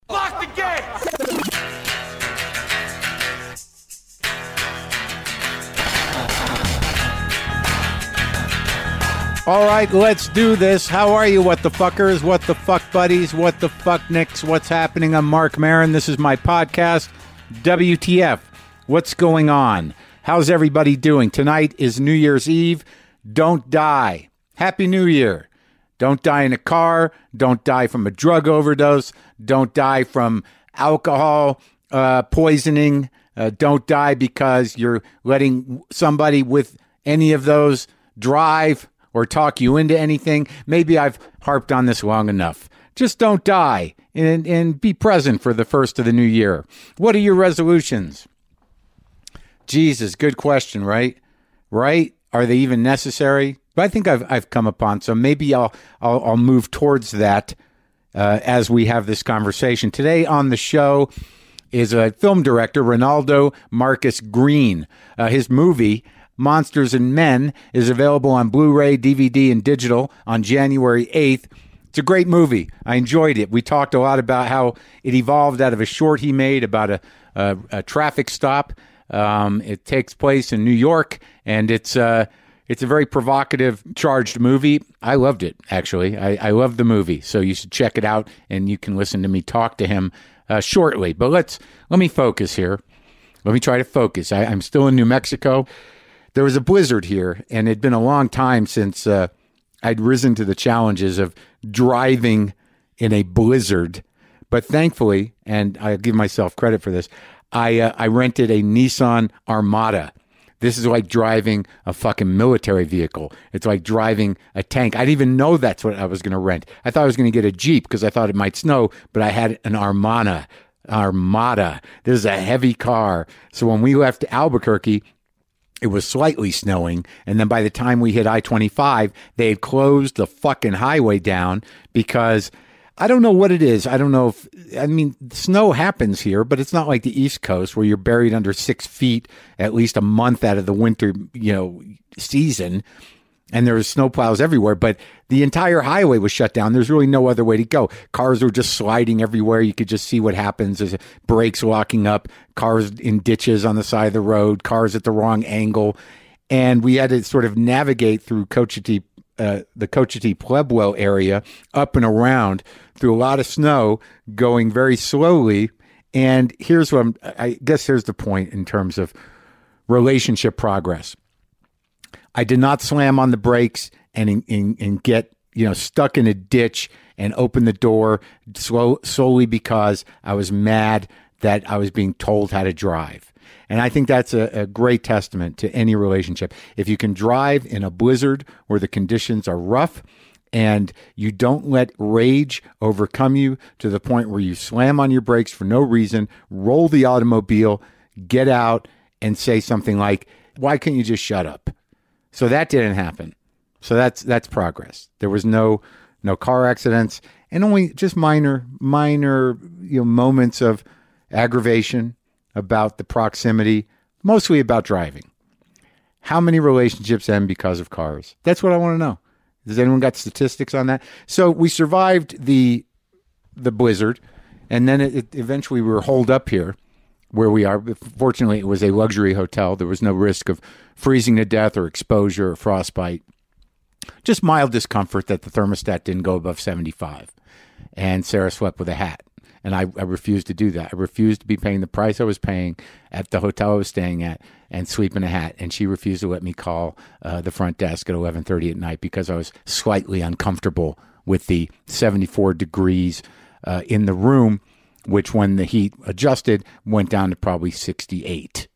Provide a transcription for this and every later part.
Lock the gate! All right, let's do this. How are you, what the fuckers, what the fuck buddies, what the fuck nicks, what's happening? I'm Mark Maron. This is my podcast, WTF. What's going on? How's everybody doing? Tonight is New Year's Eve. Don't die. Happy New Year. Don't die in a car. Don't die from a drug overdose. Don't die from alcohol poisoning. Don't die because you're letting somebody with any of those drive or talk you into anything. Maybe I've harped on this long enough. Just don't die and be present for the first of the new year. What are your resolutions? Jesus, good question, right? Right? Are they even necessary? But I think I've come upon some. Maybe I'll move towards that as we have this conversation. Today on the show is a film director, Ronaldo Marcus Green. His movie, Monsters and Men, is available on Blu-ray, DVD, and digital on January 8th. It's a great movie. I enjoyed it. We talked a lot about how it evolved out of a short he made about a traffic stop. It takes place in New York, and it's a very provocative, charged movie. I loved it, actually. I loved the movie, so you should check it out, and you can listen to me talk to him shortly. But let me focus here. Let me try to focus. I'm still in New Mexico. There was a blizzard here, and it'd been a long time since I'd risen to the challenges of driving in a blizzard. But thankfully, and I give myself credit for this, I rented a Nissan Armada. This is like driving a fucking military vehicle. It's like driving a tank. I didn't even know that's what I was going to rent. I thought I was going to get a Jeep because I thought it might snow, but I had an Armada. This is a heavy car. So when we left Albuquerque, it was slightly snowing, and then by the time we hit I-25, they had closed the fucking highway down because I don't know what it is. I don't know snow happens here, but it's not like the East Coast where you're buried under 6 feet at least a month out of the winter, season, and there was snowplows everywhere, but the entire highway was shut down. There's really no other way to go. Cars were just sliding everywhere. You could just see what happens as brakes locking up, cars in ditches on the side of the road, cars at the wrong angle. And we had to sort of navigate through the Cochiti Pueblo area, up and around through a lot of snow, going very slowly. And here's I guess here's the point in terms of relationship progress. I did not slam on the brakes and get stuck in a ditch and open the door solely because I was mad that I was being told how to drive. And I think that's a great testament to any relationship. If you can drive in a blizzard where the conditions are rough and you don't let rage overcome you to the point where you slam on your brakes for no reason, roll the automobile, get out and say something like, "Why can't you just shut up?" So that didn't happen. So that's progress. There was no car accidents and only just minor moments of aggravation about the proximity, mostly about driving. How many relationships end because of cars? That's what I want to know. Has anyone got statistics on that? So we survived the blizzard, and then eventually we were holed up here where we are. Fortunately, it was a luxury hotel. There was no risk of freezing to death or exposure or frostbite. Just mild discomfort that the thermostat didn't go above 75. And Sarah slept with a hat. And I refused to do that. I refused to be paying the price I was paying at the hotel I was staying at and sleep in a hat. And she refused to let me call the front desk at 11:30 at night because I was slightly uncomfortable with the 74 degrees in the room, which when the heat adjusted went down to probably 68.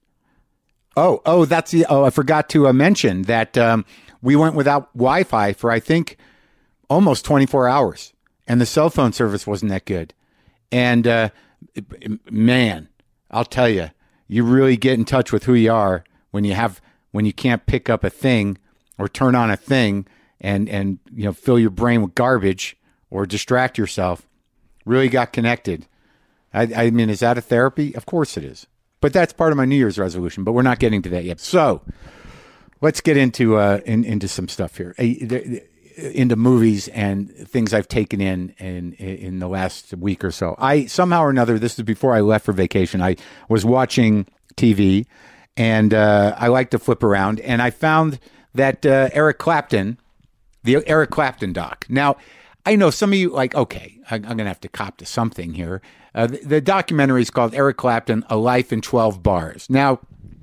I forgot to mention that we went without Wi-Fi for, I think, almost 24 hours. And the cell phone service wasn't that good. And man, I'll tell you, you really get in touch with who you are when you can't pick up a thing or turn on a thing and fill your brain with garbage or distract yourself. Really got connected. I mean, is that a therapy? Of course it is. But that's part of my New Year's resolution. But we're not getting to that yet. So let's get into some stuff here. into movies and things I've taken in the last week or so. I somehow or another, this is before I left for vacation, I was watching TV, and I like to flip around, and I found that Eric Clapton, the Eric Clapton doc. Now, I know some of you like, okay, I'm going to have to cop to something here. The documentary is called Eric Clapton, A Life in 12 Bars. Now,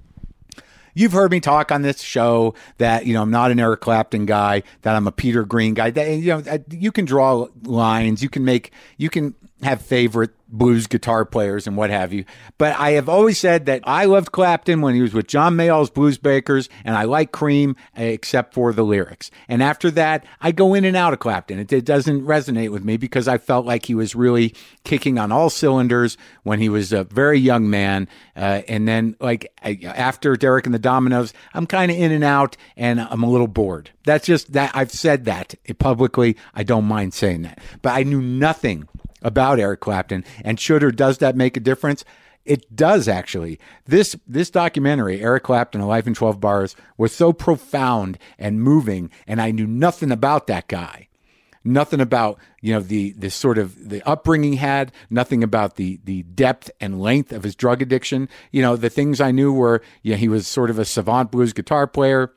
you've heard me talk on this show that, I'm not an Eric Clapton guy, that I'm a Peter Green guy. That, you can draw lines, you can have favorite blues guitar players and what have you. But I have always said that I loved Clapton when he was with John Mayall's Blues Breakers, and I like Cream except for the lyrics. And after that, I go in and out of Clapton. It doesn't resonate with me because I felt like he was really kicking on all cylinders when he was a very young man. And then after Derek and the Dominoes, I'm kind of in and out and I'm a little bored. That's just that. I've said that publicly. I don't mind saying that. But I knew nothing about Eric Clapton, and should or does that make a difference? It does, actually. This documentary, Eric Clapton, A Life in 12 Bars, was so profound and moving, and I knew nothing about that guy. Nothing about, the sort of the upbringing he had, nothing about the depth and length of his drug addiction. The things I knew were, he was sort of a savant blues guitar player.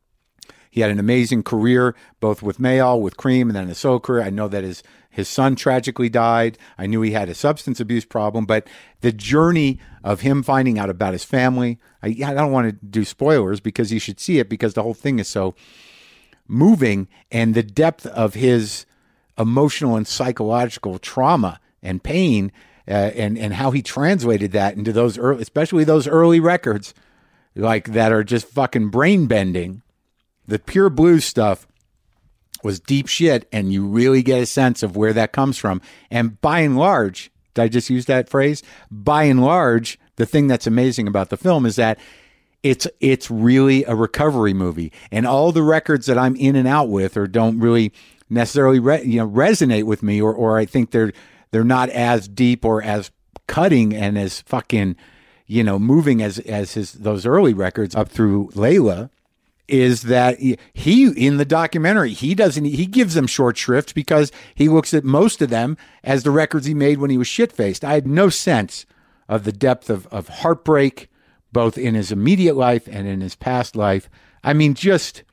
He had an amazing career, both with Mayall, with Cream, and then a solo career. I know that his son tragically died. I knew he had a substance abuse problem, but the journey of him finding out about his family, I don't want to do spoilers because you should see it because the whole thing is so moving, and the depth of his emotional and psychological trauma and pain, and how he translated that into those especially those early records, like that are just fucking brain bending. The pure blues stuff was deep shit, and you really get a sense of where that comes from. And by and large, did I just use that phrase? By and large, the thing that's amazing about the film is that it's really a recovery movie. And all the records that I'm in and out with or don't really necessarily resonate with me, or I think they're not as deep or as cutting and as fucking moving as those early records up through Layla. Is that he in the documentary, he gives them short shrift because he looks at most of them as the records he made when he was shit-faced. I had no sense of the depth of heartbreak, both in his immediate life and in his past life. I mean, just,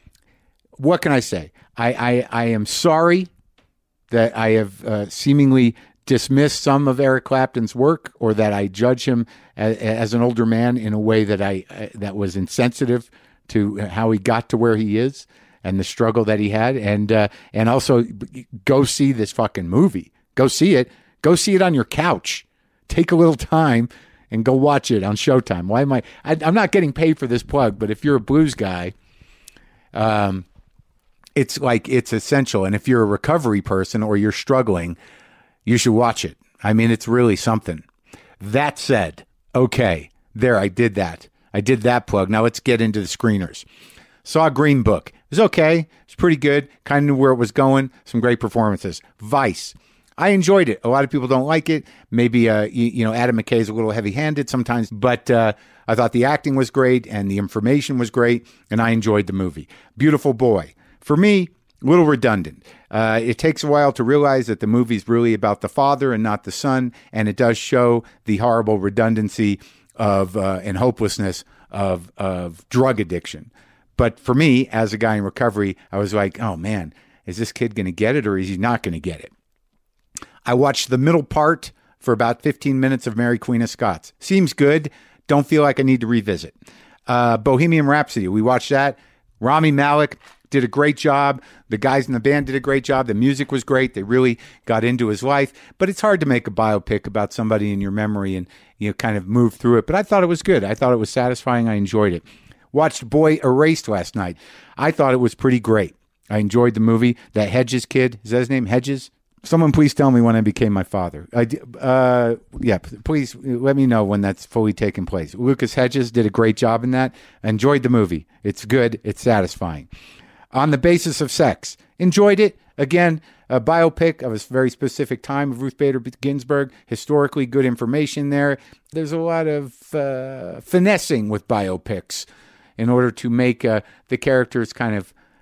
what can I say? I am sorry that I have seemingly dismissed some of Eric Clapton's work, or that I judge him as an older man in a way that was insensitive to how he got to where he is and the struggle that he had. And also go see this fucking movie. Go see it. Go see it on your couch. Take a little time and go watch it on Showtime. Why am I'm not getting paid for this plug, but if you're a blues guy, it's essential. And if you're a recovery person or you're struggling, you should watch it. I mean, it's really something. That said, okay, there, I did that. I did that plug. Now let's get into the screeners. Saw Green Book. It was okay. It's pretty good. Kind of knew where it was going. Some great performances. Vice. I enjoyed it. A lot of people don't like it. Maybe, Adam McKay's a little heavy-handed sometimes, but I thought the acting was great and the information was great, and I enjoyed the movie. Beautiful Boy. For me, a little redundant. It takes a while to realize that the movie's really about the father and not the son, and it does show the horrible redundancy of and hopelessness of drug addiction. But for me, as a guy in recovery, I was like, oh man, is this kid going to get it or is he not going to get it? I watched the middle part for about 15 minutes of Mary Queen of Scots. Seems good. Don't feel like I need to revisit. Bohemian Rhapsody, we watched that. Rami Malek did a great job. The guys in the band did a great job. The music was great. They really got into his life. But it's hard to make a biopic about somebody in your memory and kind of move through it. But I thought it was good. I thought it was satisfying. I enjoyed it. Watched Boy Erased last night. I thought it was pretty great. I enjoyed the movie. That Hedges kid, is that his name? Hedges? Someone please tell me when I became my father. Please let me know when that's fully taken place. Lucas Hedges did a great job in that. I enjoyed the movie. It's good. It's satisfying. On the Basis of Sex. Enjoyed it. Again, a biopic of a very specific time of Ruth Bader Ginsburg. Historically good information there. There's a lot of finessing with biopics in order to make the characters kind of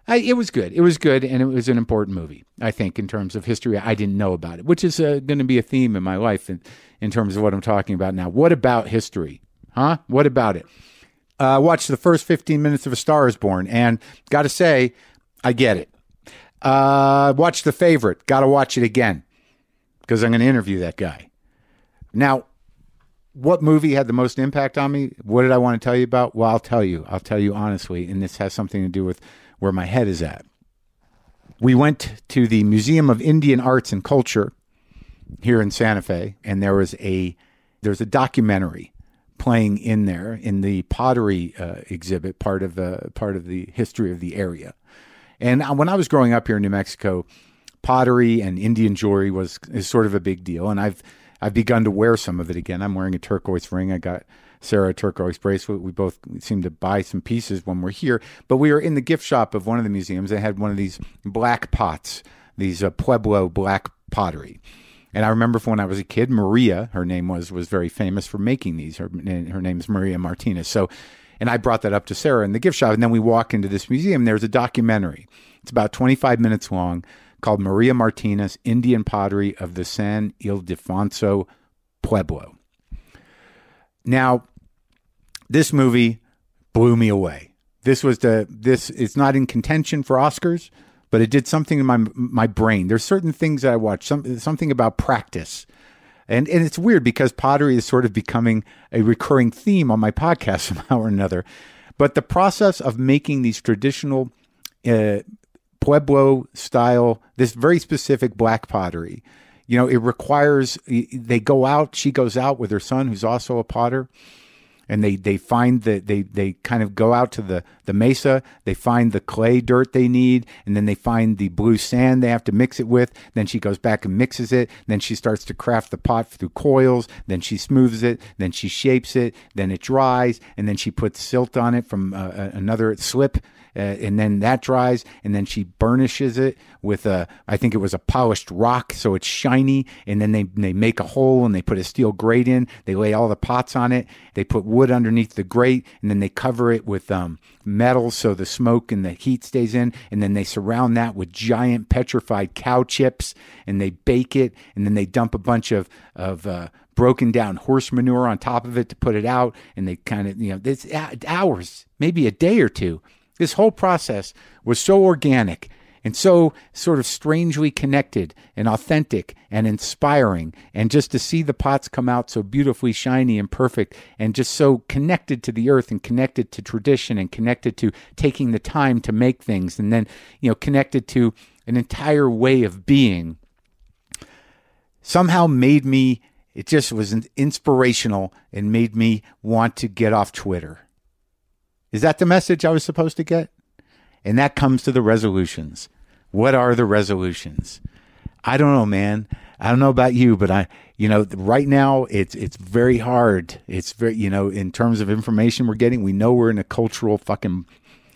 It was good. It was good, and it was an important movie, I think, in terms of history. I didn't know about it, which is going to be a theme in my life in terms of what I'm talking about now. What about history? Huh? What about it? Watched the first 15 minutes of A Star is Born, and got to say, I get it. Watched The Favorite. Got to watch it again, because I'm going to interview that guy. Now, what movie had the most impact on me? What did I want to tell you about? Well, I'll tell you. I'll tell you honestly, and this has something to do with where my head is at. We went to the Museum of Indian Arts and Culture here in Santa Fe, and there's a documentary playing in there in the pottery exhibit, part of the history of the area. And when I was growing up here in New Mexico, pottery and Indian jewelry is sort of a big deal, and I've begun to wear some of it again. I'm wearing a turquoise ring. I got Sarah a turquoise bracelet. We both seem to buy some pieces when we're here. But we were in the gift shop of one of the museums. They had one of these black pots, these Pueblo black pottery. And I remember from when I was a kid, Maria, her name was very famous for making these. Her name is Maria Martinez. So, and I brought that up to Sarah in the gift shop. And then we walk into this museum. There's a documentary. It's about 25 minutes long, called Maria Martinez, Indian Pottery of the San Ildefonso Pueblo. Now, this movie blew me away. It's not in contention for Oscars, but it did something in my brain. There's certain things that I watch, something about practice. And it's weird because pottery is sort of becoming a recurring theme on my podcast somehow or another. But the process of making these traditional Pueblo style, this very specific black pottery, it requires, she goes out with her son, who's also a potter, and they find that they kind of go out to the mesa, they find the clay dirt they need, and then they find the blue sand they have to mix it with. Then she goes back and mixes it. Then she starts to craft the pot through coils. Then she smooths it. Then she shapes it. Then it dries, and then she puts silt on it from another slip. And then that dries, and then she burnishes it with I think it was a polished rock, so it's shiny. And then they make a hole and they put a steel grate in. They lay all the pots on it. They put wood underneath the grate, and then they cover it with metal so the smoke and the heat stays in. And then they surround that with giant petrified cow chips, and they bake it. And then they dump a bunch of broken down horse manure on top of it to put it out. And they kind of, it's hours, maybe a day or two. This whole process was so organic and so sort of strangely connected and authentic and inspiring. And just to see the pots come out so beautifully shiny and perfect and just so connected to the earth and connected to tradition and connected to taking the time to make things, and then, connected to an entire way of being, somehow it just was inspirational and made me want to get off Twitter. Is that the message I was supposed to get? And that comes to the resolutions. What are the resolutions? I don't know, man. I don't know about you, but right now it's very hard. It's very, in terms of information we're getting, we know we're in a cultural fucking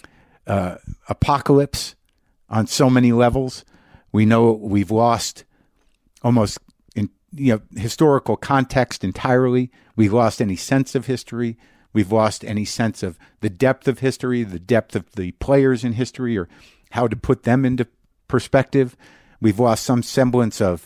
apocalypse on so many levels. We know we've lost almost historical context entirely. We've lost any sense of history. We've lost any sense of the depth of history, the depth of the players in history, or how to put them into perspective. We've lost some semblance of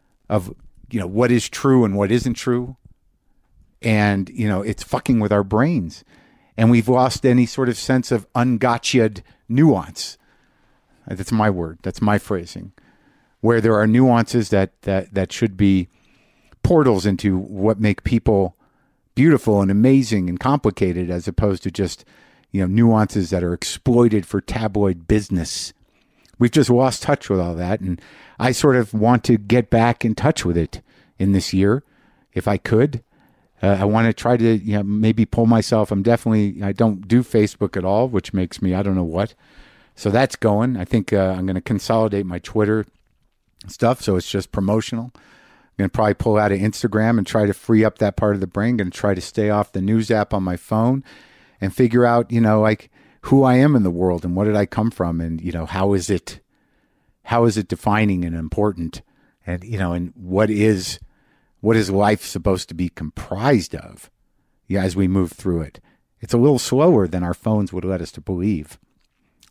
what is true and what isn't true. And, it's fucking with our brains. And we've lost any sort of sense of ungotcha'd nuance. That's my word. That's my phrasing. Where there are nuances that should be portals into what make people beautiful and amazing and complicated, as opposed to just, nuances that are exploited for tabloid business. We've just lost touch with all that. And I sort of want to get back in touch with it in this year, if I could. I want to try to, maybe pull myself. I don't do Facebook at all, which makes me, I don't know what. So that's going. I think I'm going to consolidate my Twitter stuff, so it's just promotional. I'm going to probably pull out of Instagram and try to free up that part of the brain. I'm going to try to stay off the news app on my phone and figure out, who I am in the world and what did I come from, and, how is it defining and important, and, and what is life supposed to be comprised of, as we move through it. It's a little slower than our phones would let us to believe.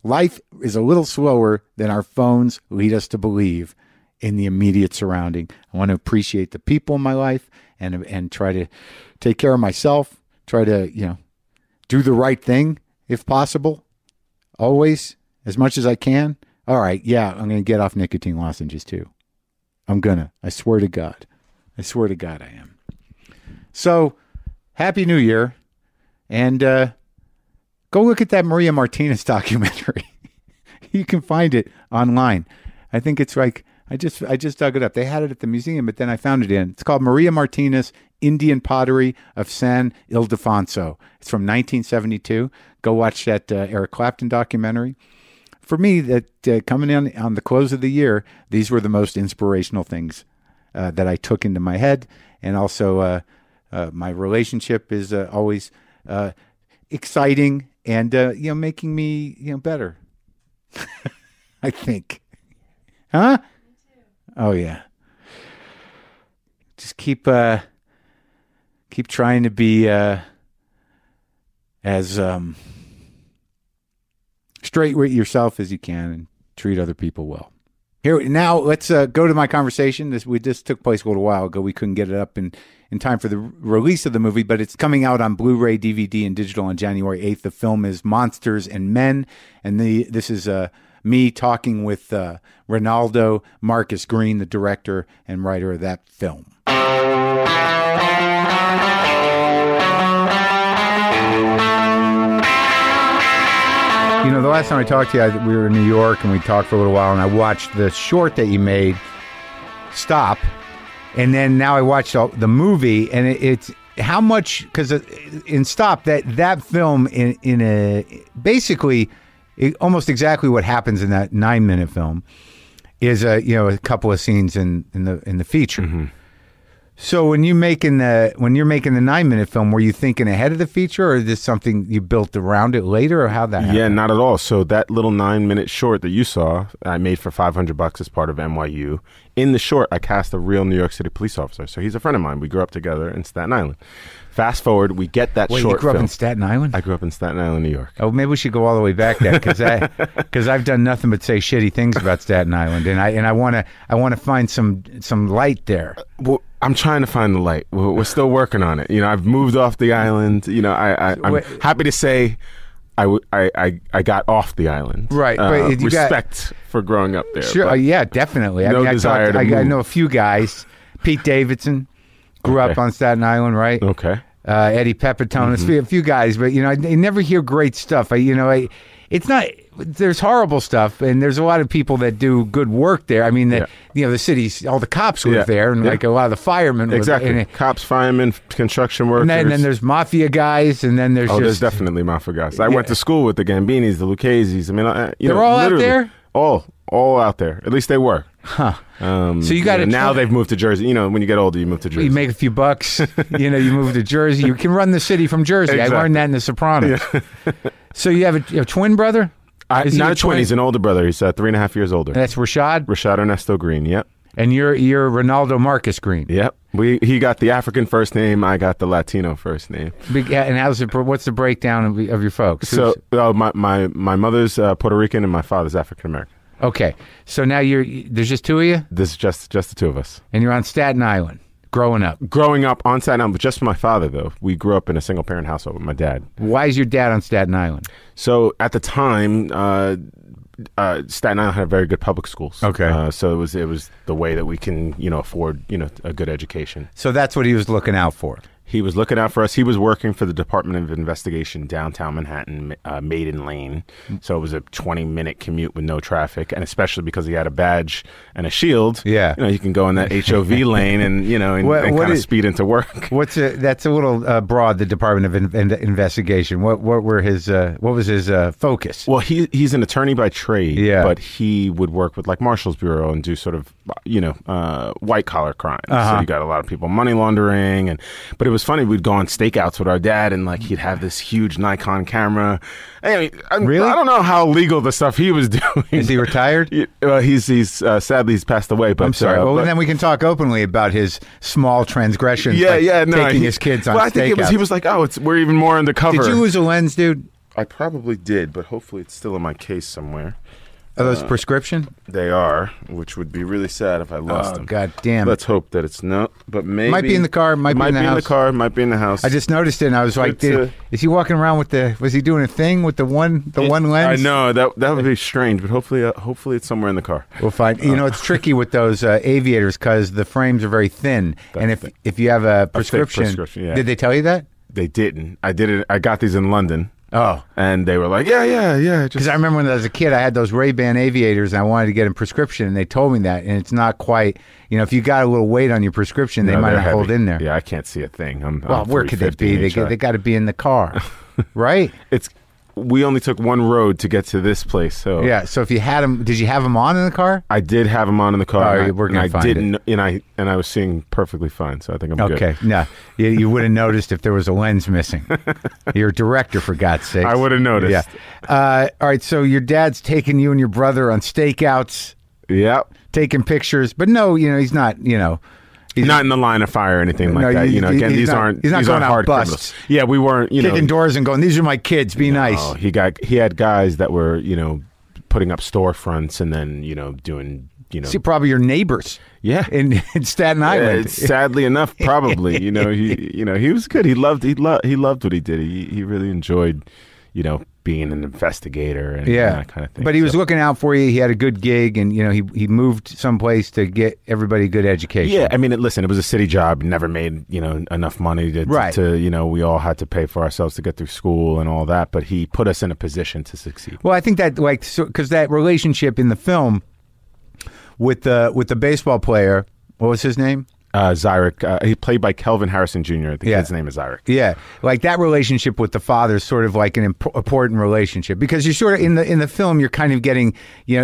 Life is a little slower than our phones lead us to believe in the immediate surrounding. I want to appreciate the people in my life and try to take care of myself, try to, do the right thing if possible, always, as much as I can. All right, yeah, I'm going to get off nicotine lozenges too. I swear to God. I swear to God I am. So, Happy New Year. And go look at that Maria Martinez documentary. You can find it online. I think it's like, I just dug it up. They had it at the museum, but then I found it it's called Maria Martinez, Indian Pottery of San Ildefonso. It's from 1972. Go watch that Eric Clapton documentary. For me, that coming in on the close of the year, these were the most inspirational things that I took into my head. And also, my relationship is always exciting and, making me, better. I think. Huh? Oh, yeah. Just keep trying to be as straight with yourself as you can and treat other people well. Here now, let's go to my conversation. This took place a little while ago. We couldn't get it up in time for the release of the movie, but it's coming out on Blu-ray, DVD, and digital on January 8th. The film is Monsters and Men, and this is me talking with Ronaldo Marcus Green, the director and writer of that film. The last time I talked to you, we were in New York and we talked for a little while, and I watched the short that you made, Stop, and then now I watched the movie, and it's how much, because in Stop, that film basically almost exactly what happens in that 9-minute film is a couple of scenes in the feature. Mm-hmm. So when you're making the 9-minute film, were you thinking ahead of the feature, or is this something you built around it later, or how that happened? Yeah, not at all. So that little 9-minute short that you saw, I made for $500 as part of NYU. In the short, I cast a real New York City police officer. So he's a friend of mine. We grew up together in Staten Island. Fast forward, we get that short film. You grew up in Staten Island? I grew up in Staten Island, New York. Oh, maybe we should go all the way back there, because I've done nothing but say shitty things about Staten Island, and I want to find some light there. Well, I'm trying to find the light. We're still working on it. I've moved off the island. I'm happy to say I got off the island. Right. Respect for growing up there. Sure. Yeah, definitely. No desire to move. I know a few guys. Pete Davidson grew up on Staten Island, right? Okay. Eddie Pepitone, a few guys, but I never hear great stuff. It's not. There's horrible stuff, and there's a lot of people that do good work there. I mean, the cities, all the cops live there, and like a lot of the firemen live there. Exactly. Cops, firemen, construction workers. And then there's mafia guys, and then there's definitely mafia guys. I went to school with the Gambinis, the Lucchese's. I mean, they're all out there? All out there. At least they were. Huh. So you got to now they've moved to Jersey. When you get older, you move to Jersey. You make a few bucks. You move to Jersey. You can run the city from Jersey. Exactly. I learned that in The Sopranos. Yeah. So you have a twin brother? Not a twin. He's an older brother. He's 3.5 years older. And that's Rashad? Rashad Ernesto Green. Yep. And you're Ronaldo Marcus Green. Yep. He got the African first name. I got the Latino first name. And what's the breakdown of your folks? So my mother's Puerto Rican and my father's African American. Okay. So now there's just two of you? There's just the two of us. And you're on Staten Island. Growing up on Staten Island, but just my father, though. We grew up in a single-parent household with my dad. Why is your dad on Staten Island? So at the time, Staten Island had very good public schools. Okay. So it was the way that we can, afford, a good education. So that's what he was looking out for. He was looking out for us. He was working for the Department of Investigation downtown Manhattan, Maiden Lane. So it was a 20-minute commute with no traffic, and especially because he had a badge and a shield. Yeah, you can go in that HOV lane and kind of speed into work. That's a little broad. The Department of Investigation. What was his focus? Well, he's an attorney by trade. Yeah. But he would work with like Marshall's Bureau and do sort of white collar crimes. Uh-huh. So you got a lot of people money laundering but it was funny. We'd go on stakeouts with our dad, and he'd have this huge Nikon camera. Really? I don't know how legal the stuff he was doing. Is he retired? He's sadly he's passed away. But I'm sorry. And then we can talk openly about his small transgressions. Taking his kids on. Well, I think stakeouts. he was like, we're even more undercover. Did you lose a lens, dude? I probably did, but hopefully it's still in my case somewhere. Are those prescription? They are, which would be really sad if I lost them. God damn. Let's hope that it's no, but maybe Might be in the car, might be in the house. car, might be in the house. I just noticed it, and I was like, is he walking around with was he doing a thing with the one lens? I know, that would be strange, but hopefully it's somewhere in the car. We'll find. It's tricky with those aviators because the frames are very thin, and if you have a prescription, yeah. Did they tell you that? They didn't. I did it. I got these in London. Oh. And they were like, yeah. Because I remember when I was a kid, I had those Ray-Ban aviators, and I wanted to get a prescription, and they told me that, and it's not quite, if you got a little weight on your prescription, they might not hold in there. Yeah, I can't see a thing. Where could they be? They got to be in the car, right? We only took one road to get to this place, so yeah. So if you had them, did you have them on in the car? I did have them on in the car. Oh, we're gonna find it. And I was seeing perfectly fine, so I think I'm good. Okay, no, you would have noticed if there was a lens missing. You're a director, for God's sake. I would have noticed. Yeah. All right. So your dad's taking you and your brother on stakeouts. Yep. Taking pictures, but no, he's not. He's not in the line of fire or anything like that. Again, these aren't hard criminals. Yeah, we weren't, kicking doors and going, these are my kids, be nice. He had guys that were, putting up storefronts and then, doing, See, probably your neighbors. Yeah. In Staten Island. Sadly enough, probably. He was good. He loved what he did. He really enjoyed, being an investigator and that kind of thing. But he was looking out for you. He had a good gig, and he moved someplace to get everybody good education. Yeah, I mean, listen, it was a city job. Never made enough money to we all had to pay for ourselves to get through school and all that. But he put us in a position to succeed. Well, I think that because that relationship in the film with the baseball player, what was his name? Zyrick. He played by Kelvin Harrison Jr. The kid's name is Zyrick. Yeah, like that relationship with the father is sort of like an important relationship because you're sort of in the film you're kind of getting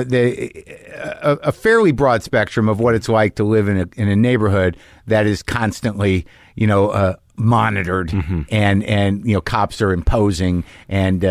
a fairly broad spectrum of what it's like to live in a neighborhood that is constantly monitored and cops are imposing and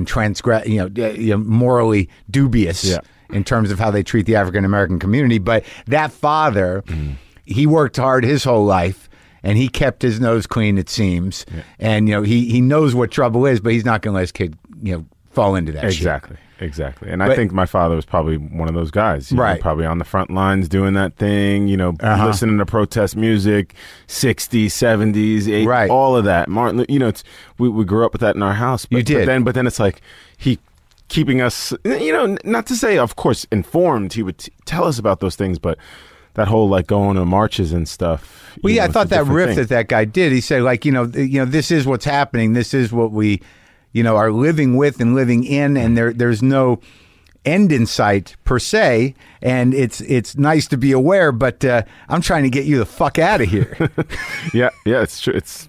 morally dubious in terms of how they treat the African American community. But that father. He worked hard his whole life, and he kept his nose clean, it seems. Yeah. And, he knows what trouble is, but he's not going to let his kid, fall into that shit. Exactly. And I think my father was probably one of those guys. Right. Probably on the front lines doing that thing, listening to protest music, 60s, 70s, 80s, right. All of that. Martin, we grew up with that in our house. But, you did. But then it's like he keeping us, not to say, of course, informed. He would tell us about those things, but... That whole going to marches and stuff. Well, I thought that riff that guy did. He said, this is what's happening. This is what we, are living with and living in, and there's no end in sight per se. And it's nice to be aware, but I'm trying to get you the fuck out of here. yeah, it's true. It's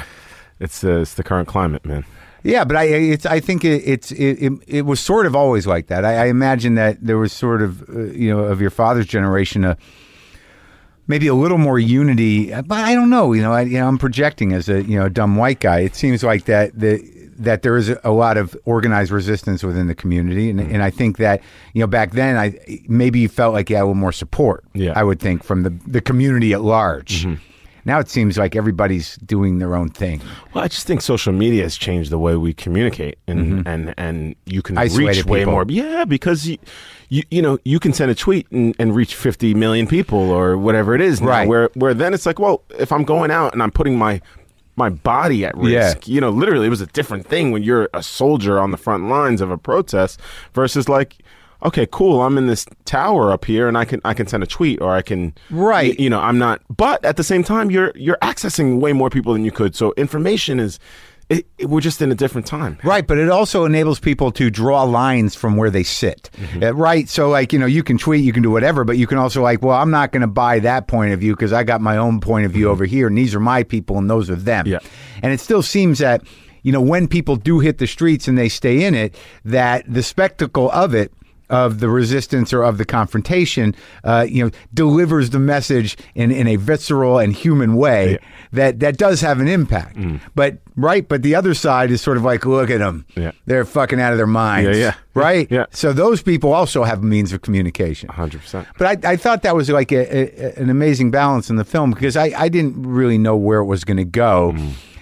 the current climate, man. Yeah, but I think it was sort of always like that. I imagine that there was sort of of your father's generation maybe a little more unity, but I don't know. I'm projecting as a dumb white guy. It seems like that there is a lot of organized resistance within the community, and I think that back then maybe you felt like you had a little more support. Yeah. I would think from the community at large. Mm-hmm. Now it seems like everybody's doing their own thing. Well, I just think social media has changed the way we communicate, and you can reach way more. Yeah, because you can send a tweet and reach 50 million people or whatever it is now. Right. Where then it's like, well, if I'm going out and I'm putting my body at risk, literally it was a different thing when you're a soldier on the front lines of a protest versus okay, cool. I'm in this tower up here, and I can send a tweet, or I can, right? I'm not. But at the same time, you're accessing way more people than you could. So information is, we're just in a different time, right? But it also enables people to draw lines from where they sit, right? So you can tweet, you can do whatever, but you can also well, I'm not going to buy that point of view because I got my own point of view over here, and these are my people, and those are them. Yeah, and it still seems that when people do hit the streets and they stay in it, that the spectacle of it. Of the resistance or of the confrontation, delivers the message in a visceral and human way that does have an impact. But the other side is sort of look at them. Yeah. They're fucking out of their minds. Yeah. Right? Yeah. So those people also have means of communication. 100%. But I thought that was an amazing balance in the film because I didn't really know where it was going to go.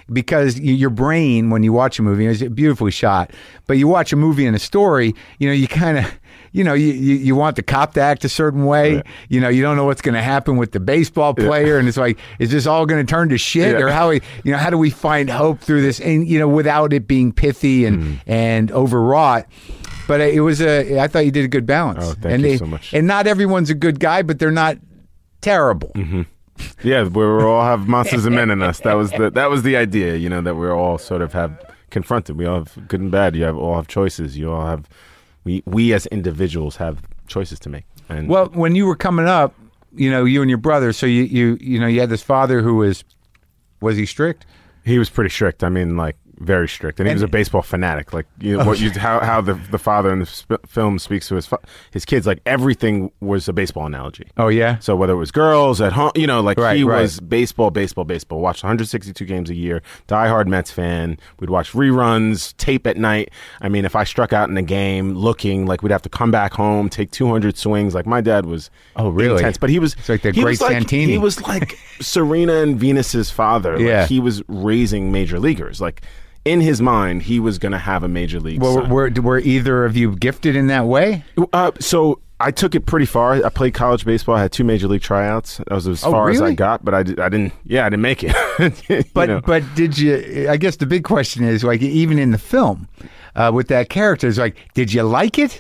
because your brain, when you watch a movie, it's beautifully shot, but you watch a movie and a story, you kind of, you want the cop to act a certain way. Yeah. You don't know what's going to happen with the baseball player, and it's like, is this all going to turn to shit, or how do we find hope through this, and without it being pithy and overwrought. But I thought you did a good balance. Oh, thank you so much. And not everyone's a good guy, but they're not terrible. Mm-hmm. Yeah, we all have monsters and men in us. That was the idea, that we all sort of have confronted. We all have good and bad. All have choices. You all have. We as individuals have choices to make. And well, when you were coming up, you and your brother, so you had this father who was he strict? He was pretty strict. I mean, like, very strict, and he was a baseball fanatic. Like, how the father in the film speaks to his kids, like everything was a baseball analogy. Oh yeah. So whether it was girls at home, he was baseball. Watched 162 games a year. Diehard Mets fan. We'd watch reruns, tape at night. I mean, if I struck out in a game, looking like we'd have to come back home, take 200 swings. Like, my dad was intense, but he was it's like the great Santini. He was like Serena and Venus's father. Yeah. Like, he was raising major leaguers. Like, in his mind, he was going to have a major league son. Were either of you gifted in that way? So I took it pretty far. I played college baseball. I had 2 major league tryouts. That was as far as I got, but I didn't make it. But did you? I guess the big question is, like, even in the film, with that character, is like, did you like it?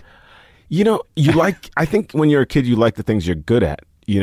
I think when you're a kid, you like the things you're good at,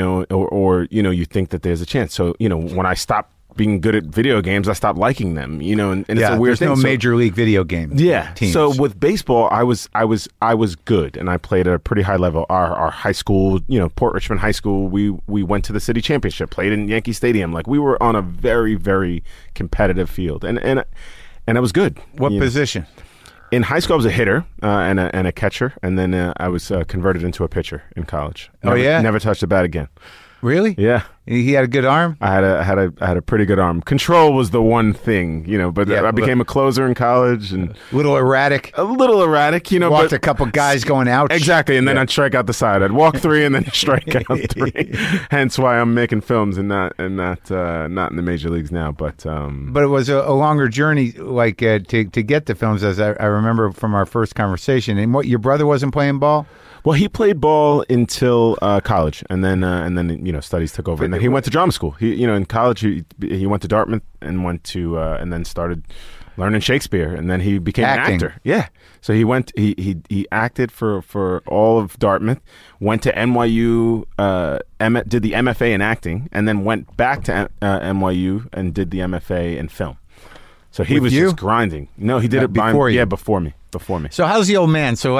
or you think that there's a chance. So, when I stopped being good at video games, I stopped liking them, and it's a weird thing. There's no major league video game. Teams. So with baseball, I was good, and I played at a pretty high level. Our high school, Port Richmond High School, we went to the city championship, played in Yankee Stadium. Like, we were on a very, very competitive field, and I was good. What position? In high school, I was a hitter and a catcher, and then I was converted into a pitcher in college. Never touched a bat again. Really? Yeah. He had a good arm? I had a pretty good arm. Control was the one thing, but I became a closer in college, and a little erratic. Walked a couple guys going out. Exactly, and then I'd strike out the side. I'd walk 3 and then strike out 3. Hence why I'm making films and not in the major leagues now. But it was a longer journey, like to get to films, as I remember from our first conversation. And what, your brother wasn't playing ball? Well, he played ball until college, and then studies took over. And then he went to drama school. He in college he went to Dartmouth and went to and then started learning Shakespeare, and then he became an actor. Yeah, so he went he acted for all of Dartmouth, went to NYU, did the MFA in acting, and then went back to NYU and did the MFA in film. So he was just grinding. No, he did it before you. Yeah, before me. So how's the old man? So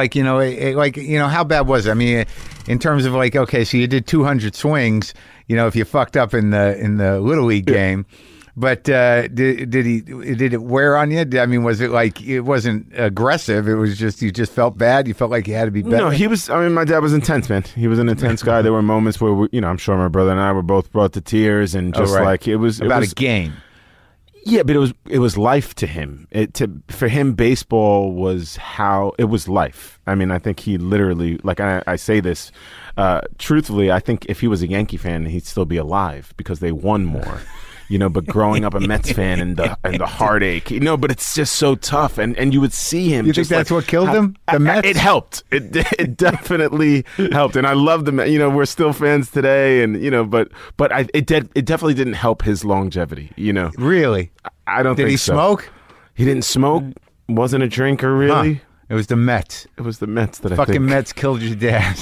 how bad was it? I mean, in terms of like, okay, so you did 200 swings, if you fucked up in the Little League game, but did it wear on you? I mean, was it like, it wasn't aggressive? It was just, you just felt bad? You felt like you had to be better? No, my dad was intense, man. He was an intense guy. There were moments where, I'm sure my brother and I were both brought to tears, and just like, it was a game. Yeah, but it was life to him. For him, baseball was it was life. I mean, I think he literally, like, I say this truthfully, I think if he was a Yankee fan, he'd still be alive because they won more. But growing up a Mets fan and the heartache, but it's just so tough. And you would see him. You think that's what killed him? The Mets? It helped. It definitely helped. And I love the Mets. We're still fans today. And, but it definitely didn't help his longevity, Really? I don't think so. Did he smoke? He didn't smoke. Wasn't a drinker, really. Huh. It was the Mets. It was the Mets that Fucking Mets killed your dad.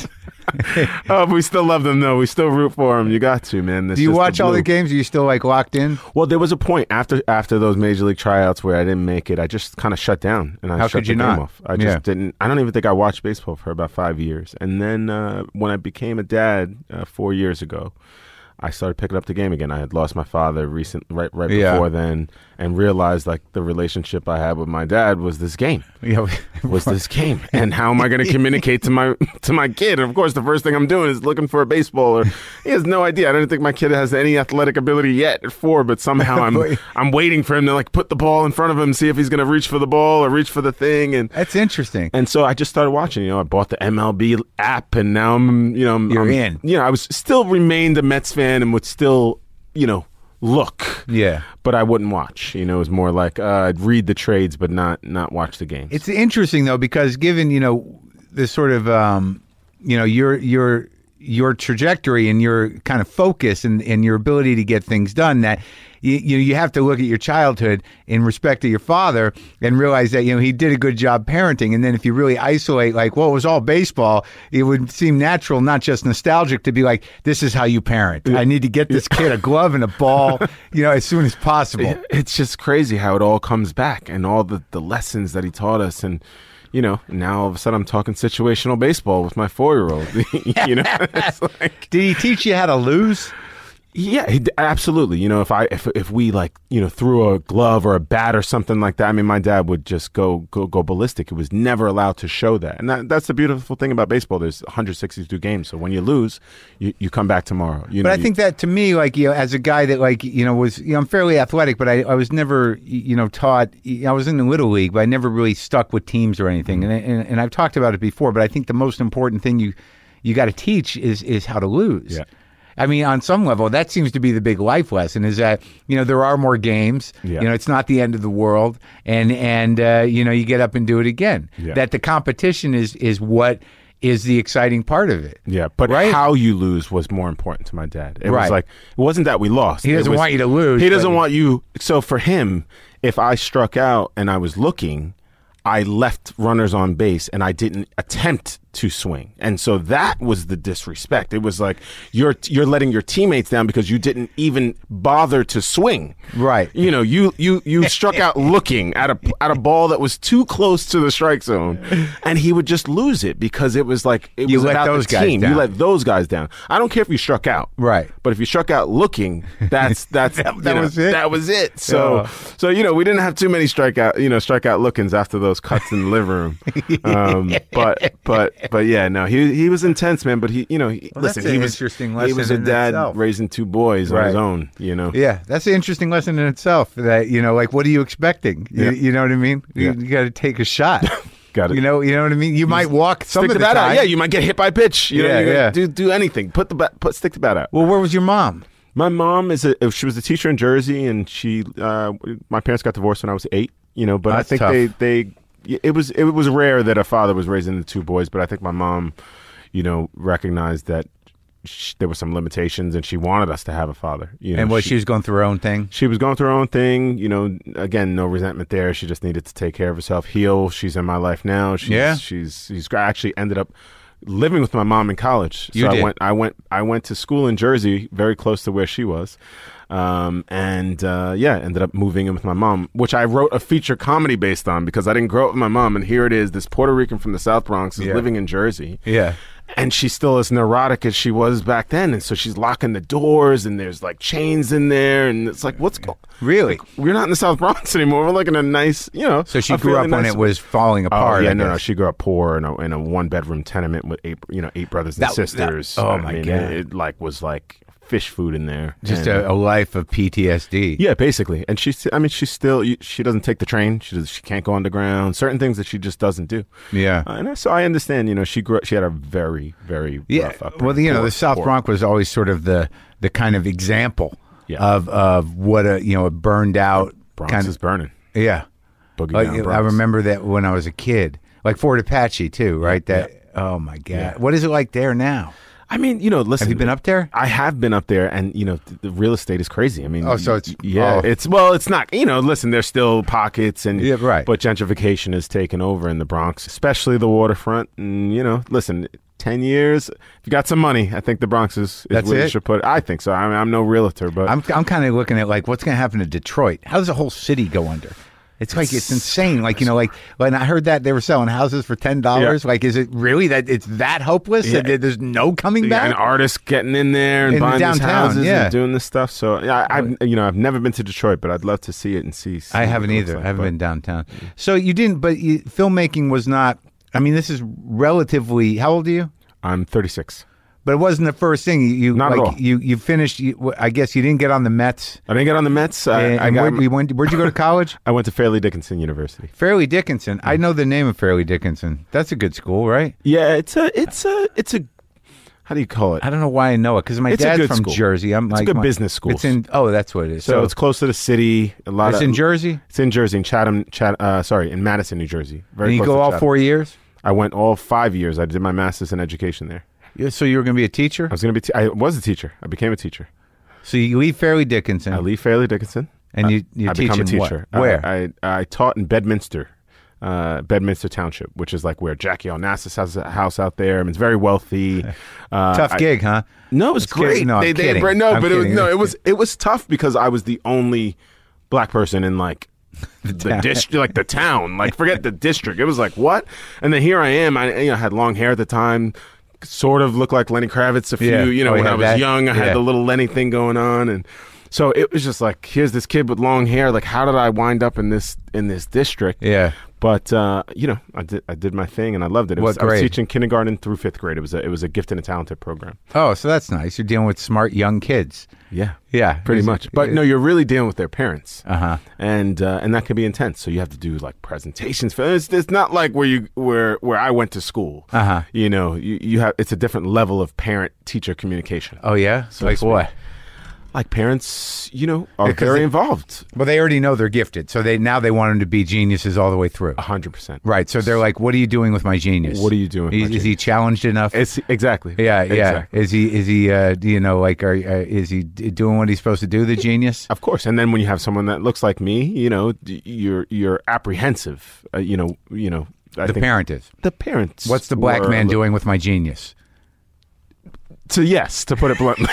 Oh, we still love them, though. We still root for them. You got to, man. Do you watch all the games? Are you still like locked in? Well, there was a point after those major league tryouts where I didn't make it. I just kind of shut down, and How shut could you the not? game off. I just didn't. I don't even think I watched baseball for about 5 years, and then when I became a dad 4 years ago, I started picking up the game again. I had lost my father right before then, and realized like the relationship I had with my dad was this game. This game, and how am I going to communicate to my kid? And of course, the first thing I'm doing is looking for a baseball. Or he has no idea. I don't think my kid has any athletic ability yet at 4, but somehow I'm waiting for him to like put the ball in front of him, see if he's going to reach for the ball or reach for the thing. And that's interesting. And so I just started watching. I bought the MLB app, and now I'm You're in. I was still remained a Mets fan and would still, look. Yeah. But I wouldn't watch. You know, it was more like I'd read the trades, but not watch the games. It's interesting though, because given this sort of your trajectory and your kind of focus and your ability to get things done, that you have to look at your childhood in respect to your father and realize that he did a good job parenting. And then if you really isolate, like, well, it was all baseball, it would seem natural, not just nostalgic, to be like, this is how you parent. I need to get this kid a glove and a ball, as soon as possible. It's just crazy how it all comes back and all the lessons that he taught us. And now all of a sudden I'm talking situational baseball with my 4-year-old. It's like, Did he teach you how to lose? Yeah, absolutely. If we like, threw a glove or a bat or something like that, I mean, my dad would just go ballistic. He was never allowed to show that. And that's the beautiful thing about baseball. There's 162 games. So when you lose, you come back tomorrow. But I think that to me, like, as a guy that was, I'm fairly athletic, but I was never, taught, I was in the Little League, but I never really stuck with teams or anything. Mm-hmm. And I've talked about it before, but I think the most important thing you got to teach is how to lose. Yeah. I mean, on some level, that seems to be the big life lesson, is that, there are more games, yeah. It's not the end of the world, and you get up and do it again. Yeah. That the competition is what is the exciting part of it. Yeah, but right? How you lose was more important to my dad. It was like, it wasn't that we lost. He doesn't want you to lose. He doesn't want you. So for him, if I struck out and I was looking, I left runners on base and I didn't attempt to swing. And so that was the disrespect. It was like, you're letting your teammates down because you didn't even bother to swing. Right. You struck out looking at a ball that was too close to the strike zone, and he would just lose it because it was like, it was about the team. You let those guys down. I don't care if you struck out. Right. But if you struck out looking, that's was it. That was it. So we didn't have too many strikeout lookings after those cuts in the living room. But yeah, no, he was intense, man. But listen, he was interesting lesson. He was a dad itself. Raising 2 boys on his own. Yeah, that's an interesting lesson in itself. That like, what are you expecting? You know what I mean? You got to take a shot. Got it. You know what I mean? You might walk some of the bat time. out. Yeah, you might get hit by a pitch. You do anything. Stick the bat out. Well, where was your mom? My mom she was a teacher in Jersey, and my parents got divorced when I was 8. But I think tough. It was rare that a father was raising the 2 boys, but I think my mom, recognized that there were some limitations, and she wanted us to have a father. And she was going through her own thing? She was going through her own thing. Again, no resentment there. She just needed to take care of herself, heal. She's in my life now. She's actually ended up living with my mom in college. I went to school in Jersey, very close to where she was. Ended up moving in with my mom, which I wrote a feature comedy based on because I didn't grow up with my mom. And here it is, this Puerto Rican from the South Bronx is living in Jersey. Yeah. And she's still as neurotic as she was back then. And so she's locking the doors and there's like chains in there. And it's like, what's going on? Really? Like, we're not in the South Bronx anymore. We're like in a nice, So she grew up when it was falling apart. Oh, yeah, no. She grew up poor in a 1-bedroom tenement with 8 brothers and sisters. God. It was like fish food in there. Just a life of PTSD. Yeah, basically. And she doesn't take the train. She can't go underground. Certain things that she just doesn't do. Yeah. So I understand, she had a very, very rough upbringing. Well, the South Bronx was always sort of the kind of example of what a burned out Bronx is burning. Yeah. Boogie down Bronx. I remember that when I was a kid. Like Fort Apache too, right? Oh my God. Yeah. What is it like there now? I mean, listen. Have you been up there? I have been up there, and the real estate is crazy. I mean, so it's it's not. Listen, there's still pockets, and right. But gentrification has taken over in the Bronx, especially the waterfront. And listen, 10 years, if you got some money, I think the Bronx is That's where it? you should put it. I think so. I mean, I'm no realtor, but I'm kind of looking at like what's going to happen to Detroit. How does the whole city go under? It's like it's insane. Like like when I heard that they were selling houses for $10. Yeah. Like, is it really that it's that hopeless? Yeah. That there's no coming back. And artists getting in there and buying these houses and doing this stuff. So I've never been to Detroit, but I'd love to see it and see. I haven't either. I haven't been downtown. So you didn't. But filmmaking was not. I mean, this is relatively. How old are you? I'm 36. But it wasn't the first thing you Not like. at all. You finished. I guess you didn't get on the Mets. I didn't get on the Mets. Where'd you go to college? I went to Fairleigh Dickinson University. Fairleigh Dickinson. I know the name of Fairleigh Dickinson. That's a good school, right? Yeah, it's a. how do you call it? I don't know why I know it because my It's a dad's good from school. Jersey. I'm It's a like good business school. It's in. Oh, that's what it is. So it's close to the city. It's in Jersey. It's in Jersey, in Madison, New Jersey. Very And you close go to all Chatham. 4 years. I went all 5 years. I did my master's in education there. So you were going to be a teacher. I was a teacher. I became a teacher. So you leave Fairleigh Dickinson. I leave Fairleigh Dickinson. And you I teach become a in what? teacher. Where? I taught in Bedminster. Bedminster Township, which is like where Jackie Onassis has a house out there. I mean, it's very wealthy. Tough gig, huh? No, it was Just kidding. great. No, I'm kidding. No, I'm but kidding. it was tough because I was the only black person in like the district, like the town. Like forget the district. It was like what? And then here I am. I had long hair at the time. Sort of looked like Lenny Kravitz. Yeah. When I was that? young, I Yeah. had the little Lenny thing going on, and so it was just like, here's this kid with long hair. Like, how did I wind up in this district? Yeah. But I did my thing and I loved it. I was teaching kindergarten through 5th grade. It was a gifted and talented program. Oh, so that's nice. You're dealing with smart young kids. Yeah, Yeah, pretty much. But no, you're really dealing with their parents, and that can be intense. So you have to do like presentations. It's not like where I went to school. You have it's a different level of parent teacher communication. Oh yeah, So like to what? speak. Like parents, are Because very they- involved. Well, they already know they're gifted, so they want them to be geniuses all the way through. 100%. Right. So they're like, "What are you doing with my genius? What are you doing with my Is he challenged enough? It's exactly. Yeah. Exactly. Is he? Is he doing what he's supposed to do? The genius. Of course, and then when you have someone that looks like me, you're apprehensive. I The think parent is. the parents. What's the black were man a little- doing with my genius? To put it bluntly.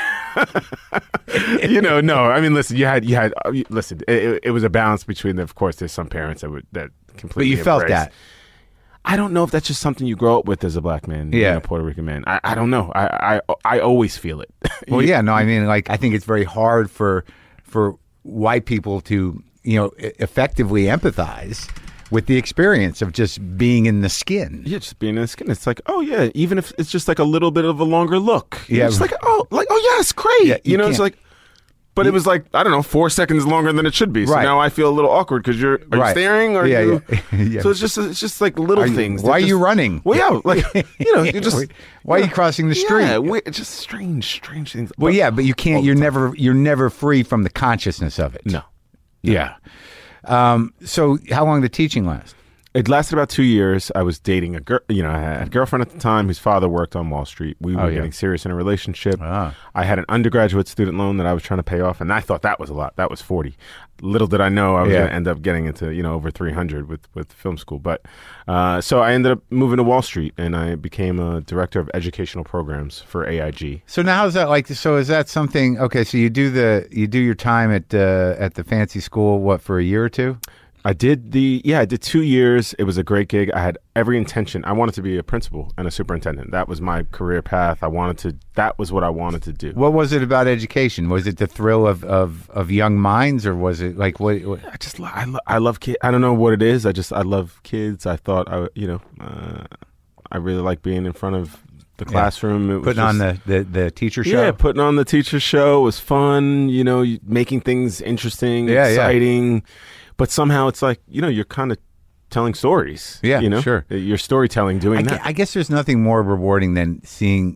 No. I mean, listen. Listen. It was a balance between. Of course, there's some parents that completely. But you felt embrace. that. I don't know if that's just something you grow up with as a black man, Yeah. a Puerto Rican man. I don't know. I always feel it. Well, yeah, no, I mean, like, I think it's very hard for white people to, effectively empathize with the experience of just being in the skin. Yeah, just being in the skin. It's like, oh yeah, even if it's just like a little bit of a longer look. Yeah. It's like, oh yes, great. Yeah, you it's can't- like, but it was like, I don't know, 4 seconds longer than it should be. So Right. now I feel a little awkward because are you Right. staring? Or Yeah, you? yeah. Yeah. So it's just like little things. Why are that you just- running? Well, yeah, like you just. Why are you crossing the street? Yeah, just strange things. Well, But- yeah, but you can't. all the You're never free from the consciousness of it. No. Yeah. So how long did teaching last? It lasted about 2 years. I was dating a girl. I had a girlfriend at the time whose father worked on Wall Street. We were yeah. getting serious in a relationship. Ah. I had an undergraduate student loan that I was trying to pay off, and I thought that was a lot. That was 40. Little did I know I was Yeah. going to end up getting into over 300 with film school. But so I ended up moving to Wall Street, and I became a director of educational programs for AIG. So now how's that like? So is that something? Okay, so you do your time at the fancy school for a year or two? I did 2 years. It was a great gig. I had every intention. I wanted to be a principal and a superintendent. That was my career path. That was what I wanted to do. What was it about education? Was it the thrill of young minds, or was it like what? I love kids. I don't know what it is. I love kids. I thought I really like being in front of the classroom. It was Putting on the teacher show? Yeah, putting on the teacher show was fun. Making things interesting, exciting. But somehow it's like, you're kind of telling stories. Yeah, sure. You're storytelling doing that. I guess there's nothing more rewarding than seeing,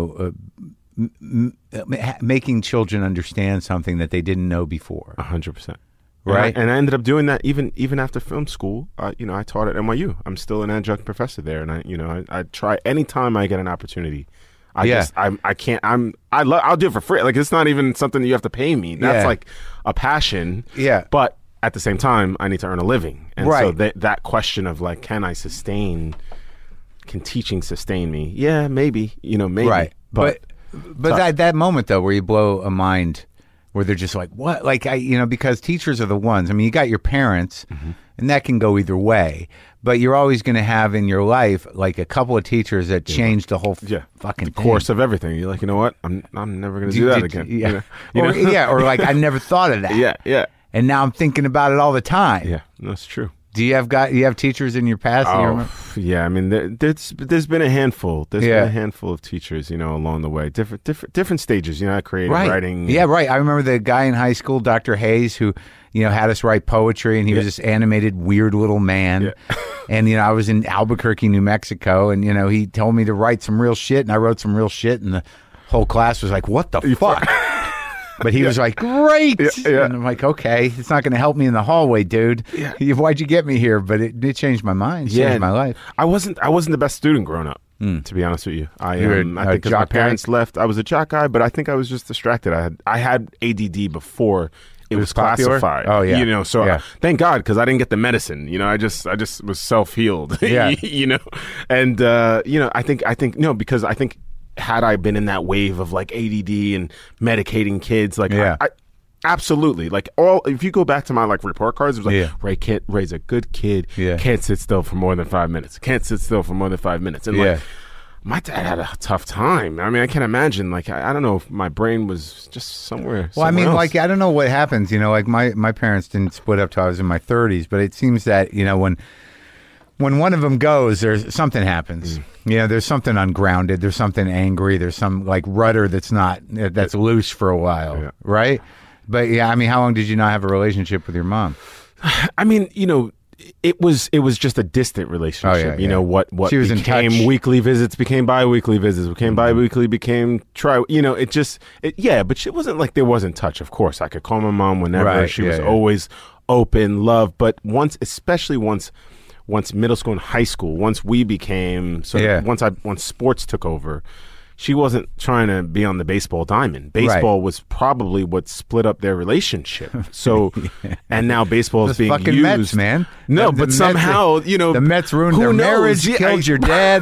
making children understand something that they didn't know before. 100%. Right. And I ended up doing that even after film school. I taught at NYU. I'm still an adjunct professor there. And I try anytime I get an opportunity. I'll do it for free. Like, it's not even something that you have to pay me. That's like a passion. Yeah. But at the same time, I need to earn a living. And Right. so that question of like, can teaching sustain me? Yeah, maybe, maybe. Right. But that moment though, where you blow a mind, where they're just like, what? Like, because teachers are the ones. I mean, you got your parents, and that can go either way. But you're always going to have in your life like a couple of teachers that change the whole fucking course of everything. You're like, you know what? I'm never going to do that again. Yeah. Or like, I never thought of that. Yeah. And now I'm thinking about it all the time. Yeah, that's true. Do you have teachers in your past? That you remember? Yeah. I mean, there's been a handful. There's been a handful of teachers, along the way. Different stages. Creative writing. Yeah, right. I remember the guy in high school, Dr. Hayes, who, had us write poetry, and he was this animated, weird little man. Yeah. And, I was in Albuquerque, New Mexico, and, he told me to write some real shit, and I wrote some real shit, and the whole class was like, what the fuck? But he was like, great. Yeah. And I'm like, okay, it's not going to help me in the hallway, dude. Yeah. Why'd you get me here? But it changed my mind. It changed my life. I wasn't the best student growing up, to be honest with you. I You were think a because my jock guy? parents left, I was a jock guy, but I think I was just distracted. I had ADD before it was popular? classified. Oh, yeah. So Yeah. thank God, because I didn't get the medicine. I just was self-healed. Yeah. And I think no, because I think had I been in that wave of like ADD and medicating kids, like I absolutely, like if you go back to my like report cards, it was like Ray's a good kid, can't sit still for more than 5 minutes, and like my dad had a tough time. I mean, I can't imagine, like I don't know if my brain was just somewhere Well, I mean, else. like, I don't know what happens, like my parents didn't split up till I was in my 30s, but it seems that, when one of them goes, there's something happens. There's something ungrounded. There's something angry. There's some like rudder that's loose for a while, right? But I mean, how long did you not have a relationship with your mom? I mean, it was just a distant relationship. Oh, yeah. What She was in became touch. weekly visits became bi-weekly visits, became bi-weekly, became but it wasn't like there wasn't touch. Of course, I could call my mom whenever. Right, She was always open, love. But especially once middle school and high school, once we became once sports took over, she wasn't trying to be on the baseball diamond. Baseball was probably what split up their relationship. So, and now baseball is being fucking used. Mets, man. No, The but Mets- somehow, the Mets ruined who their knows? marriage, Yeah, killed your dad.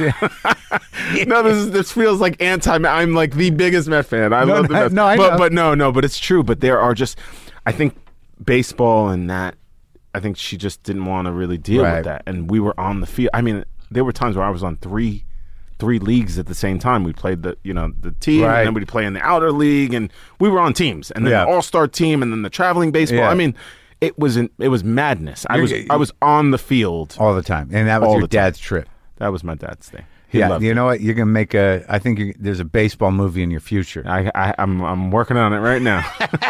No, this feels like I'm like the biggest Met fan. I love the Mets. I know. But it's true. But there are just, I think baseball and that, I think she just didn't want to really deal with that. And we were on the field. I mean, there were times where I was on three leagues at the same time. We played the team, and then we'd play in the outer league, and we were on teams, and then the all-star team, and then the traveling baseball. Yeah. I mean, it was madness. I was on the field all the time, and that was all your the time. dad's trip. That was my dad's thing. He Yeah, loved you it. know what? You're gonna make I think there's a baseball movie in your future. I'm working on it right now.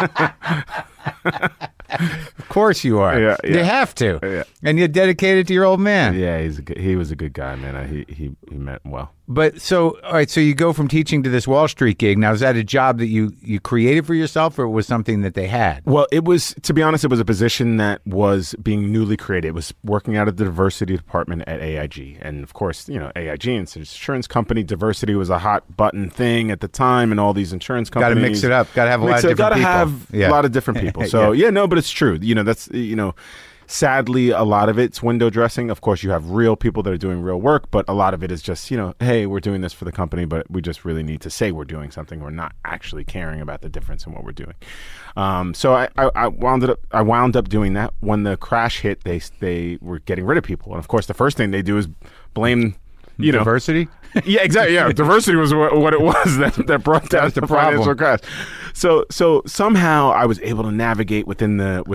Of course you are. Yeah. You have to. Yeah. And you're dedicated to your old man. Yeah, he was a good guy, man. He meant well. But all right, so you go from teaching to this Wall Street gig. Now, is that a job that you created for yourself, or it was something that they had? Well, it was, to be honest, it was a position that was being newly created. It was working out of the diversity department at AIG. And of course, AIG, it's an insurance company. Diversity was a hot button thing at the time, and all these insurance companies. Got to mix it up. Got to have a lot of different Got to people. have a lot of different people. So, but it's true. That's, sadly, a lot of it's window dressing. Of course, you have real people that are doing real work, but a lot of it is just, hey, we're doing this for the company, but we just really need to say we're doing something. We're not actually caring about the difference in what we're doing. So I wound up doing that. When the crash hit, they were getting rid of people, and of course, the first thing they do is blame. Diversity? Yeah, exactly. Yeah, diversity was what it was that brought down the financial crash. So somehow I was able to navigate within the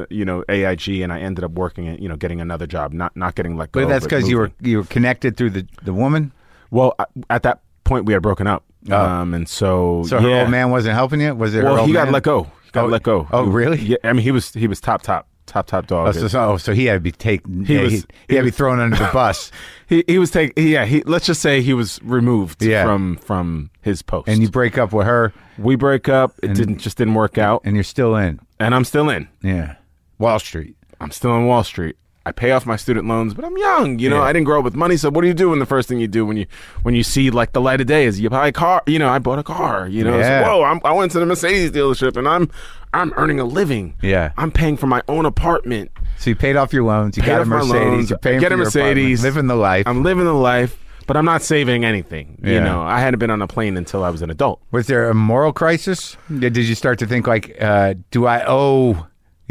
AIG, and I ended up working at getting another job, not getting let go. But that's because you were connected through the woman. Well, at that point we had broken up, and so her old man wasn't helping you. Was it? Well, her old he got man? let go. He got let go. Oh, really? Yeah. I mean, he was top dog. So he had to be taken. He had to be thrown under the bus. He was taken. Yeah. Let's just say he was removed from his post. And you break up with her. We break up. It didn't work out. And you're still in. And I'm still in. Yeah. Wall Street. I'm still on Wall Street. I pay off my student loans, but I'm young. I didn't grow up with money. So what do you do when the first thing you do when you see like the light of day is you buy a car? I bought a car. So, whoa! I went to the Mercedes dealership, and I'm earning a living. Yeah. I'm paying for my own apartment. So you paid off your loans. You got a Mercedes. You're paying for your Mercedes. apartment, living the life. I'm living the life, but I'm not saving anything. Yeah. I hadn't been on a plane until I was an adult. Was there a moral crisis? Did you start to think like, do I owe?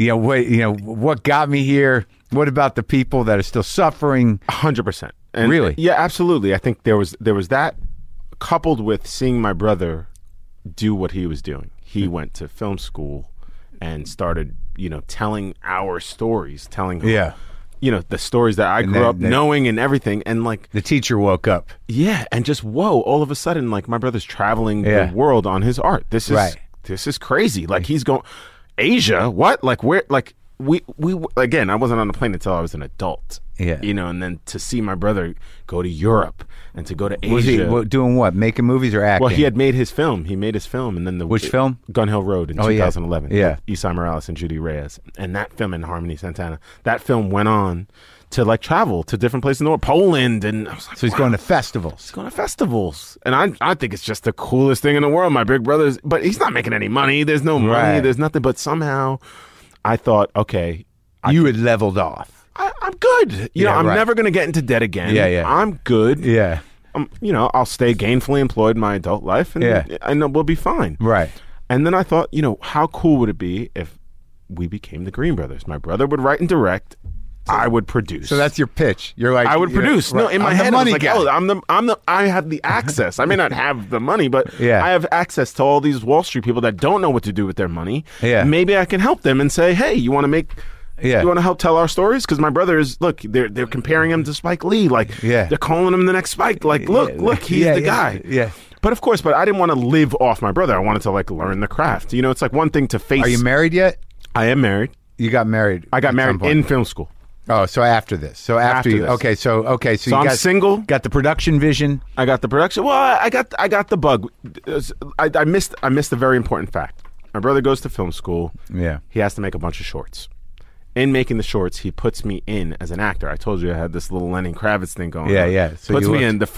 What got me here? What about the people that are still suffering? 100%. Really? Yeah, absolutely. I think there was that, coupled with seeing my brother do what he was doing. He went to film school and started, telling our stories, the stories that I grew up knowing and everything. And like the teacher woke up. Yeah, and just whoa! All of a sudden, like my brother's traveling the world on his art. This is crazy. Like he's going. Asia? What? Like where? Like we again, I wasn't on the plane until I was an adult. Yeah. You know, and then to see my brother go to Europe and to go to Asia. Was he doing what? Making movies or acting? Well, he had made his film. He made his film, and then Which film? Gun Hill Road in Oh, yeah. 2011. Yeah. With Esai Morales and Judy Reyes, and that film and Harmony Santana. That film went on to like travel to different places in the world, Poland, and I was like, So he's going to festivals. he's going to festivals, and I think it's just the coolest thing in the world. My big brother's, but he's not making any money. There's no money. Right. There's nothing. But somehow, I thought, okay, You had leveled off. I'm good. You know, I'm right. never going to get into debt again. Yeah. I'm good. Yeah. You know, I'll stay gainfully employed in my adult life, and Yeah. I know we'll be fine. Right. And then I thought, you know, how cool would it be if we became the Green Brothers? My brother would write and direct. I would produce. So that's your pitch. You're like, I would produce. No, in my I'm head, the I was money like, guy. oh, I have the access. I may not have the money, but Yeah. I have access to all these Wall Street people that don't know what to do with their money. Yeah. Maybe I can help them and say, hey, you want to make... Yeah. You want to help tell our stories? Because my brother is, look, they're comparing him to Spike Lee. Like, Yeah. they're calling him the next Spike. Like, look, he's the guy. Yeah. But of course, I didn't want to live off my brother. I wanted to like learn the craft. You know, it's like one thing to face. Are you married yet? I am married. You got married. I got at married some point. in film school. Oh, so after this. So after you. this. Okay. So So you I'm got single. Got the production vision. I got the production. Well, I got the bug. I missed a very important fact. My brother goes to film school. Yeah. He has to make a bunch of shorts. In making the shorts, he puts me in as an actor. I told you I had this little Lenny Kravitz thing going Yeah, on. yeah. So puts you me looked- in.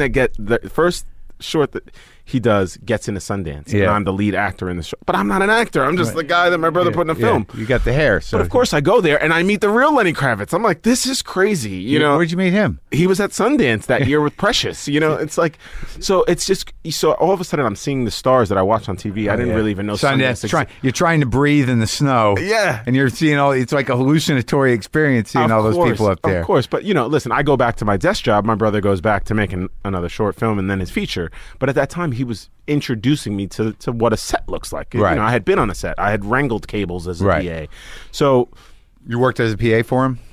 The first short that he does gets into Sundance. Yeah. And I'm the lead actor in the show. But I'm not an actor. I'm just the guy that my brother put in a film. You got the hair. So But of course, I go there and I meet the real Lenny Kravitz. I'm like, this is crazy. You know, where'd you meet him? he was at Sundance that year with Precious. You know, it's like, so it's just, so all of a sudden I'm seeing the stars that I watch on TV. I didn't really even know Sundance. Sundance. You're trying to breathe in the snow. Yeah. And you're seeing it's like a hallucinatory experience seeing all those people up there. Of course. But, you know, listen, I go back to my desk job. My brother goes back to making another short film and then his feature. But at that time, he was introducing me to what a set looks like. Right. You know, I had been on a set. I had wrangled cables as a Right. PA. So You worked as a PA for him?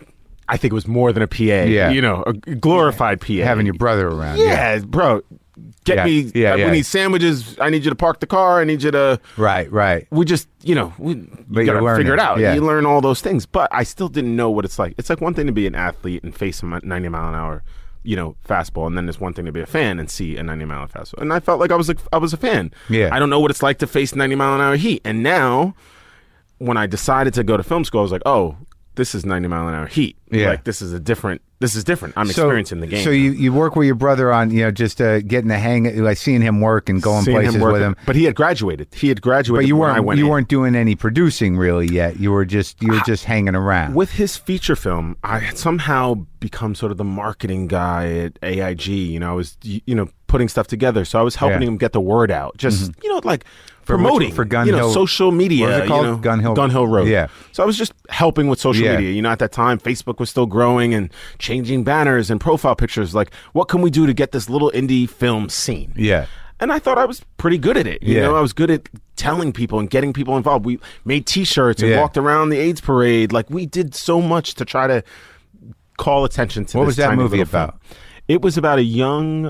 I think it was more than a PA. Yeah. You know, a glorified PA. Having your brother around. Yeah, bro. Get Yeah. me. Yeah, We yeah. need sandwiches. I need you to park the car. I need you to. Right. We just, you know, But you you're gotta learning. figure it out. Yeah. You learn all those things, but I still didn't know what it's like. It's like one thing to be an athlete and face a 90 mile an hour, you know, fastball, and then there's one thing to be a fan and see a 90 mile an hour fastball. And I felt like I was a fan. Yeah. I don't know what it's like to face 90 mile an hour heat. And now, when I decided to go to film school, I was like, oh, this is 90 mile an hour heat. Yeah. Like this is different. I'm experiencing the game. So you work with your brother on, you know, just getting the hang, like seeing him work and going Seeing places work with him. But he had graduated. But you when I went in. weren't doing any producing really yet. You were just hanging around. With his feature film, I had somehow become sort of the marketing guy at AIG. You know, I was, you know, putting stuff together. So I was helping Yeah. him get the word out. Just, you know, like promoting for Gun you know, Hill- social media. what is it called? You know, Gun Hill- Road. Yeah. So I was just helping with social Yeah. media. You know, at that time, Facebook was still growing and changing banners and profile pictures. Like, what can we do to get this little indie film seen? Yeah. And I thought I was pretty good at it. You Yeah. know, I was good at telling people and getting people involved. We made T-shirts and Yeah. walked around the AIDS parade. Like, we did so much to try to call attention to What this was that tiny movie little film. about? It was about a young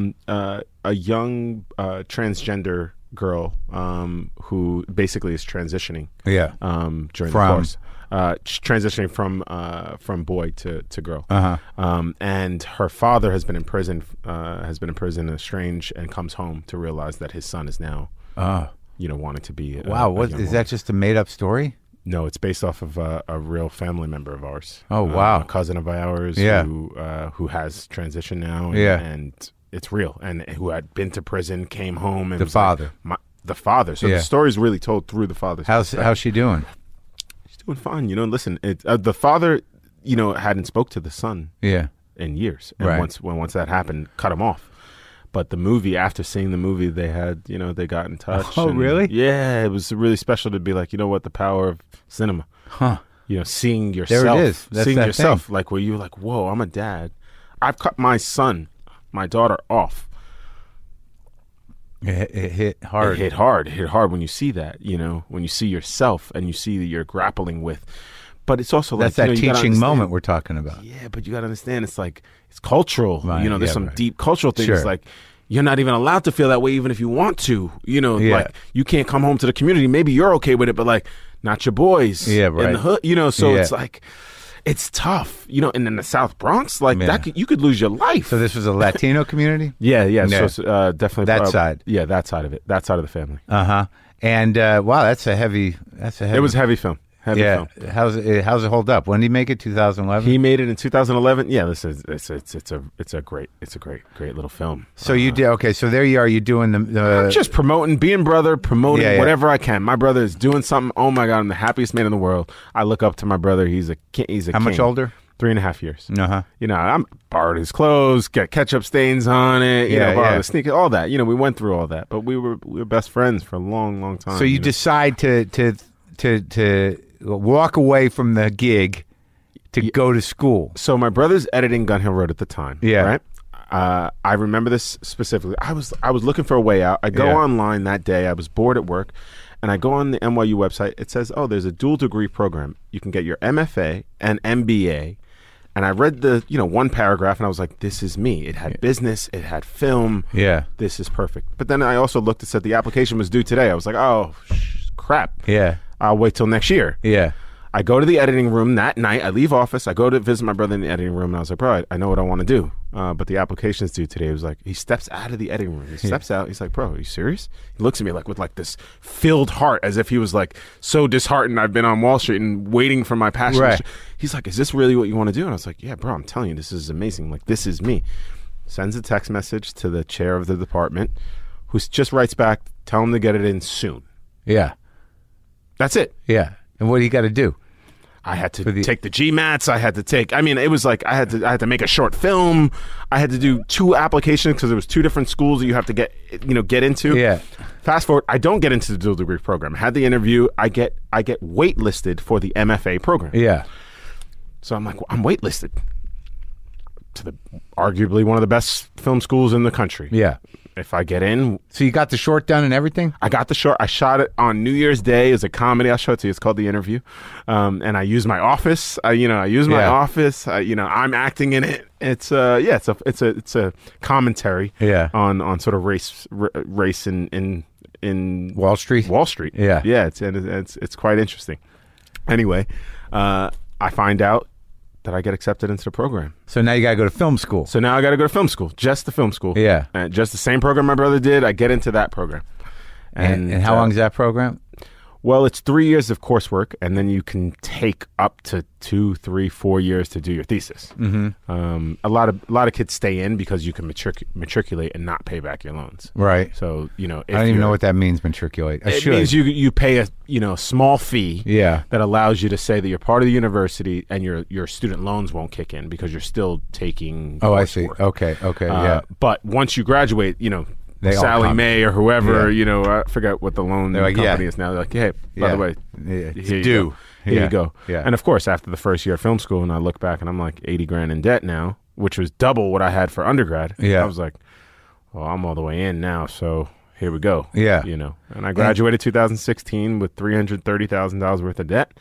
transgender girl who basically is transitioning. Yeah. During From? the course. Transitioning from boy to girl. And her father has been in prison, estranged, and comes home to realize that his son is now, wanting to be. Wow. a What young is woman. that? Just a made up story? No, it's based off of a real family member of ours. Oh, wow. A cousin of ours Yeah. who has transitioned now. Yeah. And it's real. And who had been to prison, came home. And The was like, father. the father. So Yeah. the story's really told through the father's perspective. How's she doing? She's doing fine. You know, listen, the father, you know, hadn't spoke to the son Yeah. in years. And Right. once that happened, cut him off. But the movie, after seeing the movie, they got in touch. Oh, and, really? Yeah, it was really special to be like, you know what, the power of cinema. Huh. You know, seeing yourself. There it is. That's seeing that yourself, thing. like where you're like, whoa, I'm a dad. I've cut my daughter off. It hit hard. It hit hard when you see that, you know, when you see yourself and you see that you're grappling with. But it's also That's like, that you gotta teaching understand- moment we're talking about. Yeah, but you got to understand, it's like, it's cultural. Right, You know, there's yeah, some right. deep cultural things Sure. like, you're not even allowed to feel that way, even if you want to. Like you can't come home to the community. Maybe you're okay with it, but like not your boys. Yeah, right. In the hood. So it's like. It's tough, and in the South Bronx, like you could lose your life. So this was a Latino community? Yeah. So definitely that side. Yeah, that side of it. That side of the family. And wow, that's a heavy. It was a heavy film. Film. How's it hold up? When did he make it? 2011. He made it in 2011. Yeah, it's a great little film. So you did okay. So there you are. You doing the I'm just promoting whatever I can. My brother is doing something. Oh my God, I'm the happiest man in the world. I look up to my brother. He's a How much older? 3.5 years. Uh-huh. I'm borrowed his clothes, got ketchup stains on it. Borrowed the sneakers, all that. We went through all that, but we were best friends for a long, long time. So you decide to walk away from the gig to go to school. So my brother's editing Gun Hill Road at the time. Yeah. Right. I remember this specifically. I was looking for a way out. I go online that day. I was bored at work, and I go on the NYU website. It says, "Oh, there's a dual degree program. You can get your MFA and MBA." And I read the one paragraph, and I was like, "This is me." It had business. It had film. Yeah. This is perfect. But then I also looked and said the application was due today. I was like, "Oh, crap." Yeah. I'll wait till next year. Yeah. I go to the editing room that night. I leave office. I go to visit my brother in the editing room, and I was like, bro, I know what I want to do. But the application's due today. It was like, he steps out of the editing room. He steps out. He's like, bro, are you serious? He looks at me like with like this filled heart, as if he was like so disheartened I've been on Wall Street and waiting for my passion. Right. He's like, is this really what you want to do? And I was like, yeah, bro, I'm telling you, this is amazing. Like, this is me. Sends a text message to the chair of the department, who just writes back, tell him to get it in soon. Yeah. That's it. Yeah. And what do you got to do? I had to take the GMATs. I had to take. I mean, it was like I had to make a short film. I had to do 2 applications because there was 2 different schools that you have to get into. Yeah. Fast forward, I don't get into the dual degree program. I had the interview. I get waitlisted for the MFA program. Yeah. So I'm like, well, I'm waitlisted to the arguably one of the best film schools in the country. Yeah. If I get in. So you got the short done and everything? I got the short. I shot it on New Year's Day as a comedy. I'll show it to you. It's called The Interview. And I use my office. I use my office. I'm acting in it. It's a commentary on sort of race in Wall Street. Wall Street. Yeah. Yeah, it's quite interesting. Anyway, I find out that I get accepted into the program. So now you got to go to film school. So now I got to go to film school, just the film school. Yeah. And just the same program my brother did. I get into that program. And how long is that program? Well, it's 3 years of coursework, and then you can take up to 2, 3, 4 years to do your thesis. Mm-hmm. A lot of kids stay in because you can matriculate and not pay back your loans. Right. So I don't even know what that means. Matriculate. It means you pay a small fee. Yeah. That allows you to say that you're part of the university and your student loans won't kick in because you're still taking. Oh, I see. Okay. Yeah. But once you graduate, Sally Mae or whoever, I forget what the loan company is now. They're like, hey, by the way, it's due. Here you go. Yeah. And of course, after the first year of film school, and I look back and I'm like $80,000 in debt now, which was double what I had for undergrad. Yeah. I was like, well, I'm all the way in now, so here we go. Yeah. And I graduated 2016 with $330,000 worth of debt.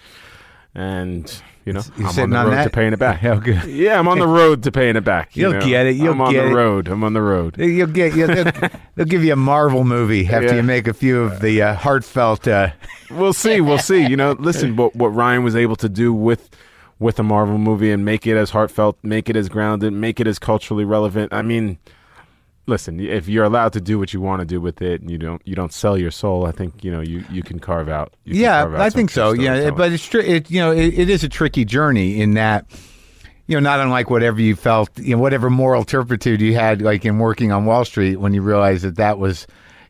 And I'm on the road to paying it back. Oh, good. Yeah, I'm on the road to paying it back. You'll get it. I'm on the road. You'll get. They'll give you a Marvel movie after you make a few of the heartfelt. We'll see. Listen, what Ryan was able to do with a Marvel movie and make it as heartfelt, make it as grounded, make it as culturally relevant. I mean, listen, if you're allowed to do what you want to do with it, and you don't sell your soul, I think you can carve out. I think so. Yeah, but it's it is a tricky journey in that not unlike whatever you felt, whatever moral turpitude you had, like in working on Wall Street, when you realized that was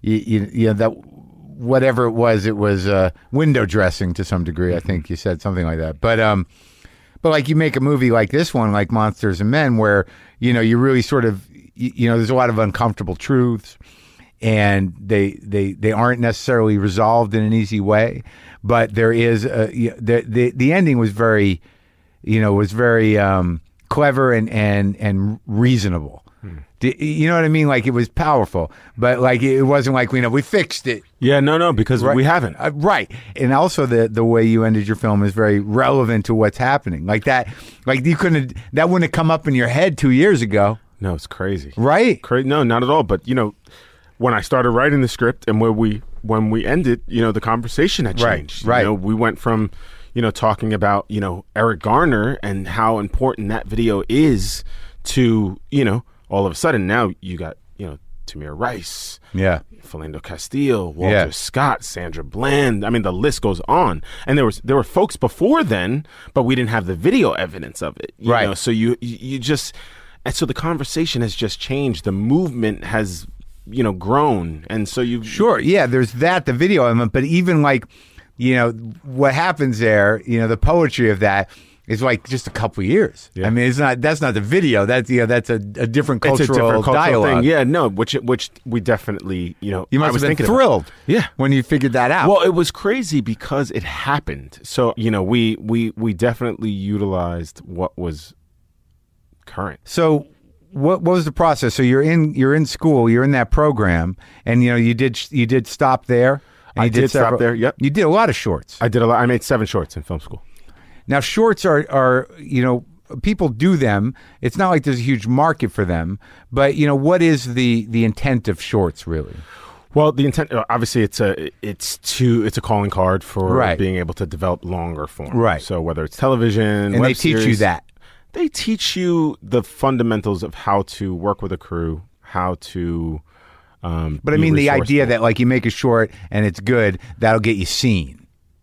that whatever it was window dressing to some degree. I think you said something like that, but like you make a movie like this one, like Monsters and Men, where you really sort of. There's a lot of uncomfortable truths, and they aren't necessarily resolved in an easy way. But there is the ending was very, clever and reasonable. You know what I mean? Like it was powerful, but like it wasn't like we fixed it. Yeah, no, because we haven't. Right, and also the way you ended your film is very relevant to what's happening. Like that, like that wouldn't have come up in your head 2 years ago. No, it's crazy. Right? No, not at all. But when I started writing the script and when we ended, the conversation had changed. Right. We went from, talking about, Eric Garner and how important that video is to, all of a sudden now you got, Tamir Rice, Philando Castile, Walter Scott, Sandra Bland. I mean, the list goes on. And there were folks before then, but we didn't have the video evidence of it. You know? So you just, and so the conversation has just changed. The movement has, grown. And so there's that, the video element, but even like, what happens there, the poetry of that is like just a couple years. Yeah. I mean, that's not the video. That's a different cultural dialogue. Thing. Yeah, no, which we definitely, you must have been thrilled. When you figured that out. Well, it was crazy because it happened. So, we definitely utilized what was current. So what was the process? So you're in school, you're in that program, and you did stop there. I did stop there. Yep. You did a lot of shorts. I did a lot. I made 7 shorts in film school. Now, shorts are people do them. It's not like there's a huge market for them. But, what is the intent of shorts, really? Well, the intent, obviously, it's a calling card for being able to develop longer form. Right. So whether it's television, and they teach you that. They teach you the fundamentals of how to work with a crew, how to. But I mean, the idea that like you make a short and it's good, that'll get you seen.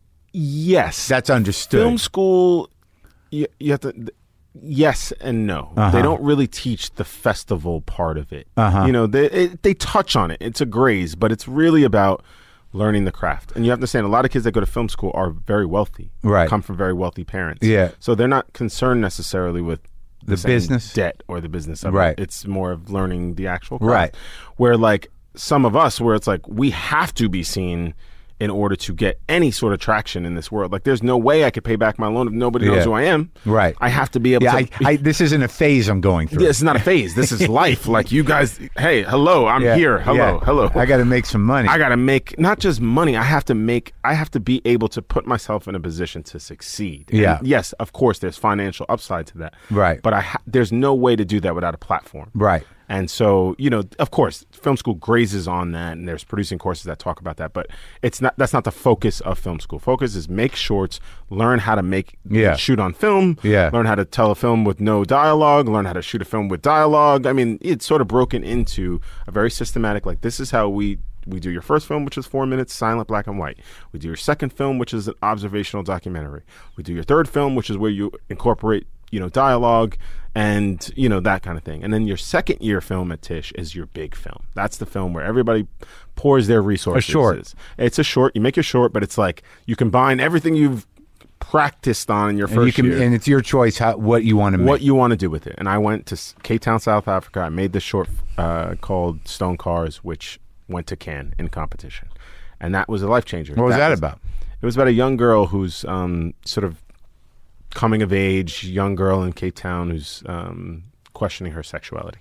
Yes, that's understood. Film school, you have to. Yes and no. They don't really teach the festival part of it. They touch on it. It's a graze, but it's really about learning the craft. And you have to understand, a lot of kids that go to film school are very wealthy. Right, come from very wealthy parents. Yeah, so they're not concerned necessarily with the business debt or the business of it. It's more of learning the actual craft. Where like some of us, where it's like we have to be seen in order to get any sort of traction in this world. Like, there's no way I could pay back my loan if nobody knows who I am. Right. I have to be able to... this isn't a phase I'm going through. This is not a phase. This is life. Like, you guys, hey, hello, I'm here. Hello. I got to make some money. I got to make, not just money, I have to be able to put myself in a position to succeed. Yeah. And yes, of course, there's financial upside to that. Right. But there's no way to do that without a platform. Right. And so, of course, film school grazes on that, and there's producing courses that talk about that, but that's not the focus of film school. Focus is make shorts, learn how to shoot on film, learn how to tell a film with no dialogue, learn how to shoot a film with dialogue. I mean, it's sort of broken into a very systematic, like, this is how we do your first film, which is 4 minutes, silent, black and white. We do your second film, which is an observational documentary. We do your third film, which is where you incorporate dialogue and, that kind of thing. And then your second year film at Tisch is your big film. That's the film where everybody pours their resources. A short. It's a short. You make your short, but it's like you combine everything you've practiced on in your first year. And it's your choice what you want to make. What you want to do with it. And I went to Cape Town, South Africa. I made this short called Stone Cars, which went to Cannes in competition. And that was a life changer. What was that about? It was about a young girl who's sort of coming of age, young girl in Cape Town who's questioning her sexuality.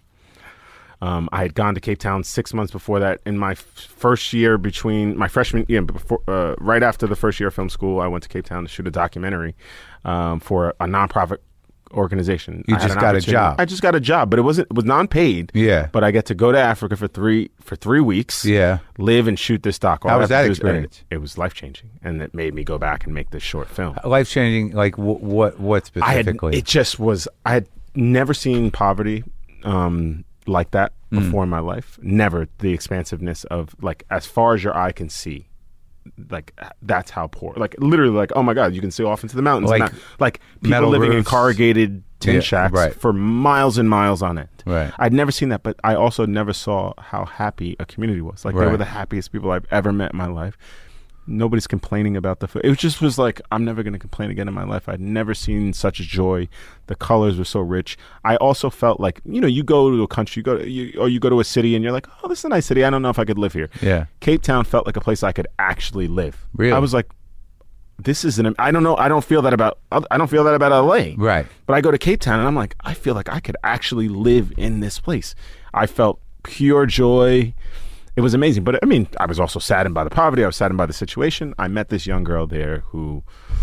I had gone to Cape Town 6 months before that. In my first year, between my freshman year, right after the first year of film school, I went to Cape Town to shoot a documentary for a nonprofit organization. You just got a job. I just got a job, but it was non-paid. Yeah. But I get to go to Africa for three weeks. Yeah. Live and shoot this doc. How was that experience? It was life-changing, and it made me go back and make this short film. Life-changing, like what specifically? I had never seen poverty like that before in my life. Never. The expansiveness of, like, as far as your eye can see. Like, that's how poor, like, literally, like, oh my God, you can see off into the mountains, like people living in corrugated tin shacks for miles and miles on end. Right. I'd never seen that, but I also never saw how happy a community was. Like, they were the happiest people I've ever met in my life. Nobody's complaining about the food. It just was like, I'm never going to complain again in my life. I'd never seen such joy. The colors were so rich. I also felt like, you go to a country, you go to a city and you're like, oh, this is a nice city. I don't know if I could live here. Yeah. Cape Town felt like a place I could actually live. Really? I was like, this isn't, I don't know. I don't feel that about LA. Right. But I go to Cape Town and I'm like, I feel like I could actually live in this place. I felt pure joy. It was amazing. But I mean, I was also saddened by the poverty. I was saddened by the situation. I met this young girl there who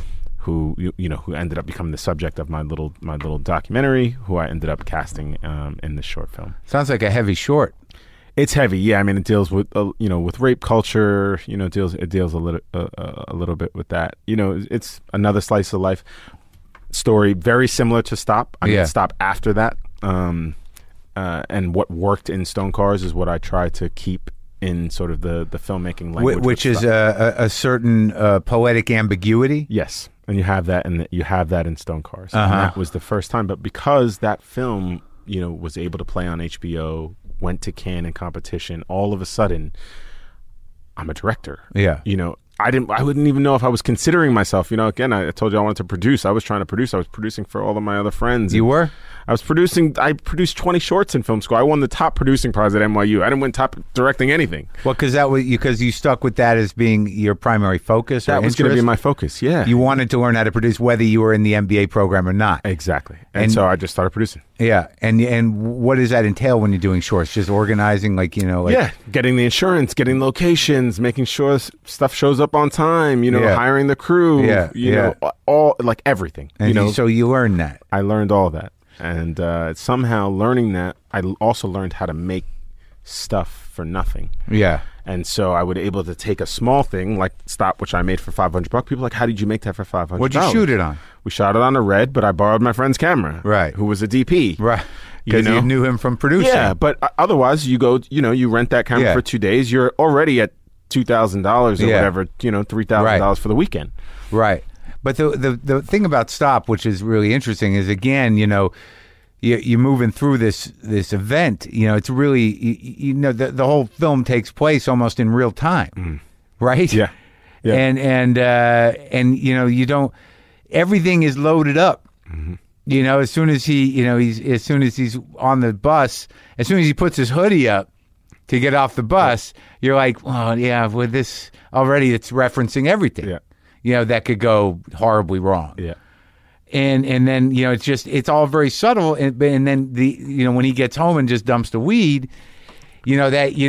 who who ended up becoming the subject of my little documentary, who I ended up casting in the short film. Sounds like a heavy short. It's heavy, yeah. I mean, it deals with with rape culture. It deals a little bit with that. It's another slice of life story, very similar to Stop. I mean, Stop after that, and what worked in Stone Cars is what I try to keep in sort of the filmmaking language, which is a certain poetic ambiguity. Yes, and you have that, in Stone Cars. And that was the first time, but because that film, was able to play on HBO, went to Cannes in competition, all of a sudden, I'm a director. Yeah. I wouldn't even know if I was considering myself. Again, I told you I wanted to produce. I was trying to produce. I was producing for all of my other friends. You were? I produced 20 shorts in film school. I won the top producing prize at NYU. I didn't win top directing anything. Well, because you stuck with that as being your primary focus. That was going to be my focus. Yeah. You wanted to learn how to produce, whether you were in the MBA program or not. Exactly. And so I just started producing. Yeah. And what does that entail when you're doing shorts? Just organizing, getting the insurance, getting locations, making sure stuff shows up on time. Hiring the crew. All everything. And so you learned that. I learned all that. And somehow learning that, I also learned how to make stuff for nothing. Yeah. And so I would able to take a small thing like Stop, which I made for $500. People are like, how did you make that for $500? What'd you shoot it on? We shot it on a Red, but I borrowed my friend's camera. Right. Who was a DP. Right. Because you knew him from producing. Yeah, but otherwise you go, you rent that camera for 2 days. You're already at $2,000 or whatever, $3,000 for the weekend. Right. But the thing about Stop, which is really interesting, is again, you're moving through this event. It's really the whole film takes place almost in real time, right? Yeah. And you don't. Everything is loaded up. As soon as as soon as he's on the bus, as soon as he puts his hoodie up to get off the bus, you're like, well, yeah, with this already, it's referencing everything. Yeah. That could go horribly wrong. Yeah. And then, it's all very subtle. And then when he gets home and just dumps the weed, you're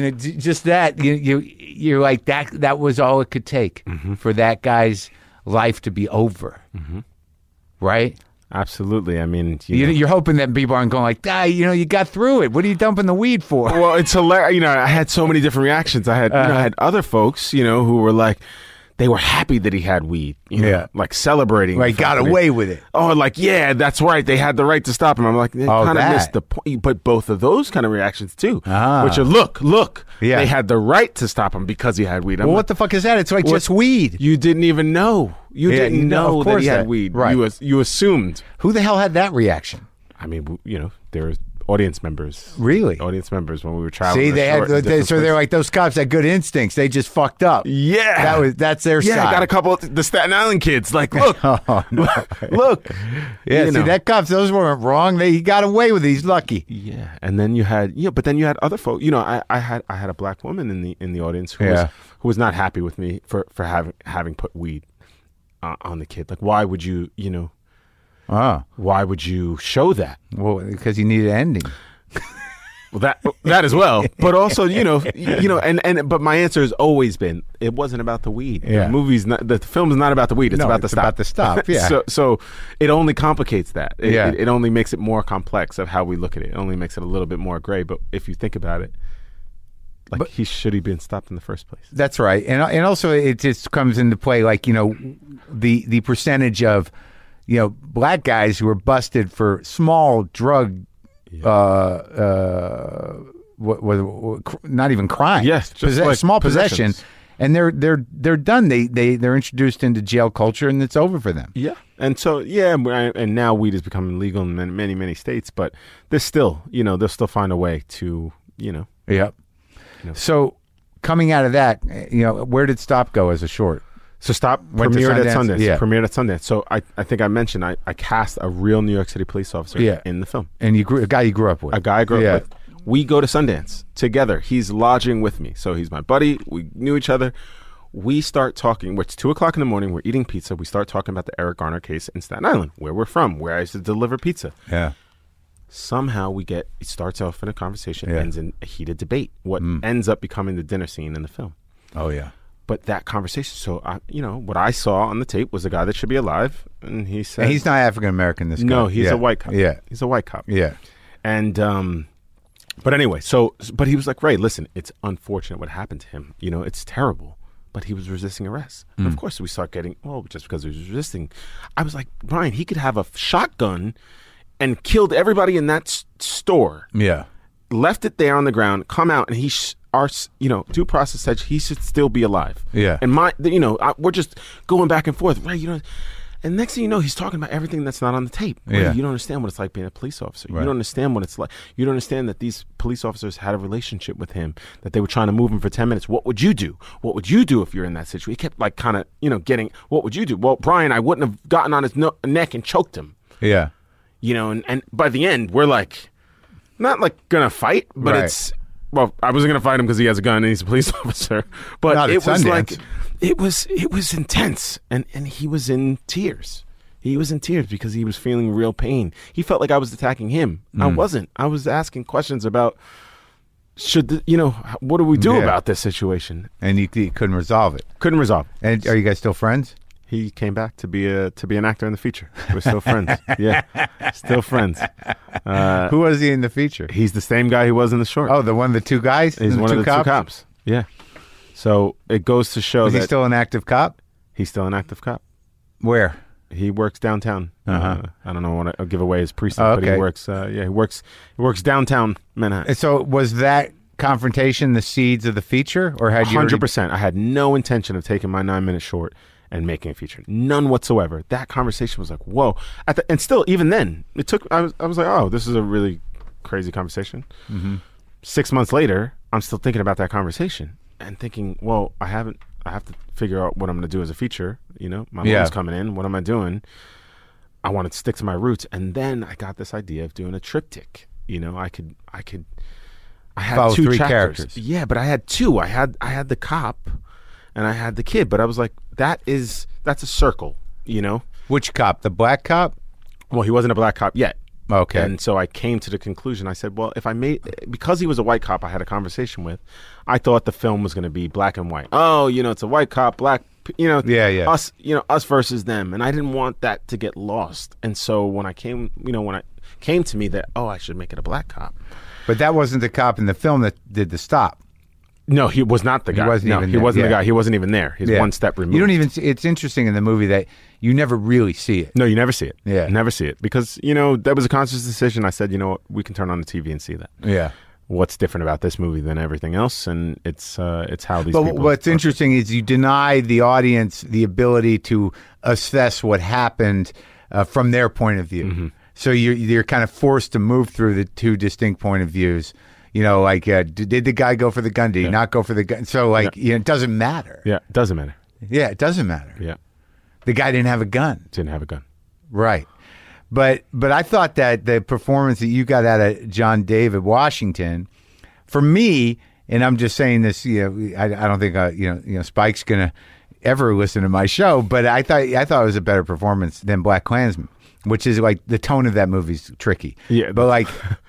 like, that was all it could take for that guy's life to be over. Right? Absolutely. I mean, you're hoping that people aren't going like, you got through it. What are you dumping the weed for? Well, it's hilarious. I had so many different reactions. I had other folks, who were like, they were happy that he had weed, like celebrating. Like, got away with it. Oh, like, yeah, that's right. They had the right to stop him. I'm like, they kind of missed the point. But both of those kind of reactions, too, which are, look, they had the right to stop him because he had weed. Well, what the fuck is that? It's like just weed. You didn't even know. You didn't know that he had weed. Right. You assumed. Who the hell had that reaction? I mean, there was audience members. Really? Audience members when we were traveling. See, they're like, those cops had good instincts. They just fucked up. Yeah. That's their side. Yeah, I got a couple of the Staten Island kids. Like, look. Look. Yeah, see, that cops, those weren't wrong. He got away with it. He's lucky. Yeah. And then you had, but then you had other folks. I had a black woman in the audience who was not happy with me for having put weed on the kid. Like, why would you, why would you show that? Well, because you need an ending. Well, that as well, but also, but my answer has always been, it wasn't about the weed. Yeah. The film is not about the weed. It's about the stop. About the stop. Yeah. so it only complicates that. It only makes it more complex of how we look at it. It only makes it a little bit more gray. But if you think about it, should he been stopped in the first place? That's right. And also it just comes into play, like, the percentage of, black guys who are busted for small drug, not even crime. Yes, just small possession, and they're done. They're introduced into jail culture, and it's over for them. Yeah, and so and now weed is becoming legal in many, many states, but there's still, they'll still find a way to, Yep. So coming out of that, where did Stop go as a short? So Stop premiered at Sundance. Yeah. Premiered at Sundance. So I think I mentioned I cast a real New York City police officer in the film. And a guy you grew up with. A guy I grew up with. We go to Sundance together. He's lodging with me. So he's my buddy. We knew each other. We start talking. It's 2:00 in the morning. We're eating pizza. We start talking about the Eric Garner case in Staten Island, where we're from, where I used to deliver pizza. Yeah. Somehow it starts off in a conversation, ends in a heated debate. What ends up becoming the dinner scene in the film. Oh, yeah. But that conversation, so what I saw on the tape was a guy that should be alive, and he said, And he's not African American. This guy. no, he's Yeah. a white cop. Yeah, He's a white cop. yeah, And but anyway, but he was like, Ray, listen, it's unfortunate what happened to him. It's terrible. But he was resisting arrest. And of course, we start getting, just because he was resisting. I was like, Brian, he could have a shotgun and killed everybody in that store. yeah. Left it there on the ground, come out, and our due process said he should still be alive. Yeah. And we're just going back and forth, right? And next thing you know, he's talking about everything that's not on the tape. Right? Yeah. You don't understand what it's like being a police officer. Right. You don't understand what it's like. You don't understand that these police officers had a relationship with him, that they were trying to move him for 10 minutes. What would you do? What would you do if you're in that situation? He kept like kind of, getting, what would you do? Well, Brian, I wouldn't have gotten on his neck and choked him. Yeah. And by the end, we're like, not like gonna fight, but Right. I wasn't gonna fight him because he has a gun and he's a police officer. But Not at it was Sundance. like, it was intense, and he was in tears. He was in tears because he was feeling real pain. He felt like I was attacking him. I wasn't. I was asking questions about what do we do Yeah. about this situation? And he couldn't resolve it. Couldn't resolve. And are you guys still friends? He came back to be an actor in the feature. We're still friends. Yeah, still friends. Who was he in the feature? He's the same guy he was in the short. Oh, the two guys? He's one of the two cops. Yeah. So it goes to show Is that he still an active cop? he's still an active cop. Where? He works downtown. Uh-huh. I don't know what I'll give away his precinct, Oh, but he okay. works. He works downtown Manhattan. So was that confrontation the seeds of the feature, or had you already- 100%. I had no intention of taking my 9-minute short and making a feature. None whatsoever. That conversation was like, whoa. And still, even then, it took. I was like, oh, this is a really crazy conversation. Mm-hmm. 6 months later, I'm still thinking about that conversation and thinking, well, I have to figure out what I'm going to do as a feature. My mom's coming in. What am I doing? I wanted to stick to my roots, and then I got this idea of doing a triptych. I had Follow two three chapters. characters. Yeah, but I had two. I had the cop, and I had the kid. But I was like, that's a circle. Which cop? The black cop? Well, he wasn't a black cop yet. Okay. And so I came to the conclusion. I said, well, because he was a white cop I had a conversation with, I thought the film was going to be black and white. Oh, it's a white cop, black, Yeah. us versus them. And I didn't want that to get lost. And so when it came to me that, I should make it a black cop. But that wasn't the cop in the film that did the stop. No, he was not the guy. wasn't even he there. wasn't Yeah. the guy. He wasn't even there. He's Yeah. one step removed. You don't even see, it's interesting in the movie that you never really see it. No, you never see it. Yeah. Never see it. Because, that was a conscious decision. I said, what, we can turn on the TV and see that. Yeah. What's different about this movie than everything else, and it's how these But people... what's interesting is you deny the audience the ability to assess what happened from their point of view. Mm-hmm. So you're kind of forced to move through the two distinct point of views. Did the guy go for the gun? Did he not go for the gun? So it doesn't matter. Yeah, it doesn't matter. Yeah, it doesn't matter. Yeah, The guy didn't have a gun. didn't have a gun. Right. But I thought that the performance that you got out of John David Washington, for me, and I'm just saying this, I don't think Spike's gonna ever listen to my show, but I thought it was a better performance than Black Klansman, which is like the tone of that movie's tricky. Yeah, but like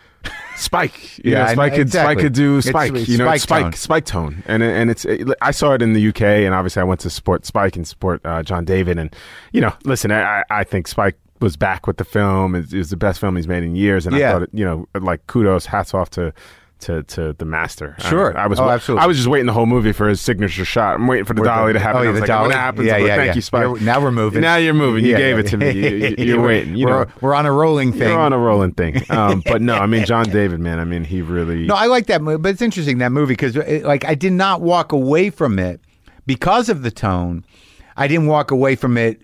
Spike. Yeah, Spike could do It's Spike. Spike tone. And I saw it in the UK, and obviously I went to support Spike and support John David. And listen, I think Spike was back with the film. It was the best film he's made in years, and Yeah. I thought, kudos, hats off to the master. Sure. I was absolutely. I was just waiting the whole movie for his signature shot. I'm waiting for the dolly to happen. I was the like, dolly? when it happens, Yeah, I'm like, yeah, thank yeah. you, Spike. Now we're moving. Now you're moving. You Yeah, gave yeah. it to me. You're waiting. We're on a rolling thing. You're on a rolling thing. But no, I mean, John David, man, he really... No, I like that movie, but it's interesting, that movie, because I did not walk away from it because of the tone. I didn't walk away from it,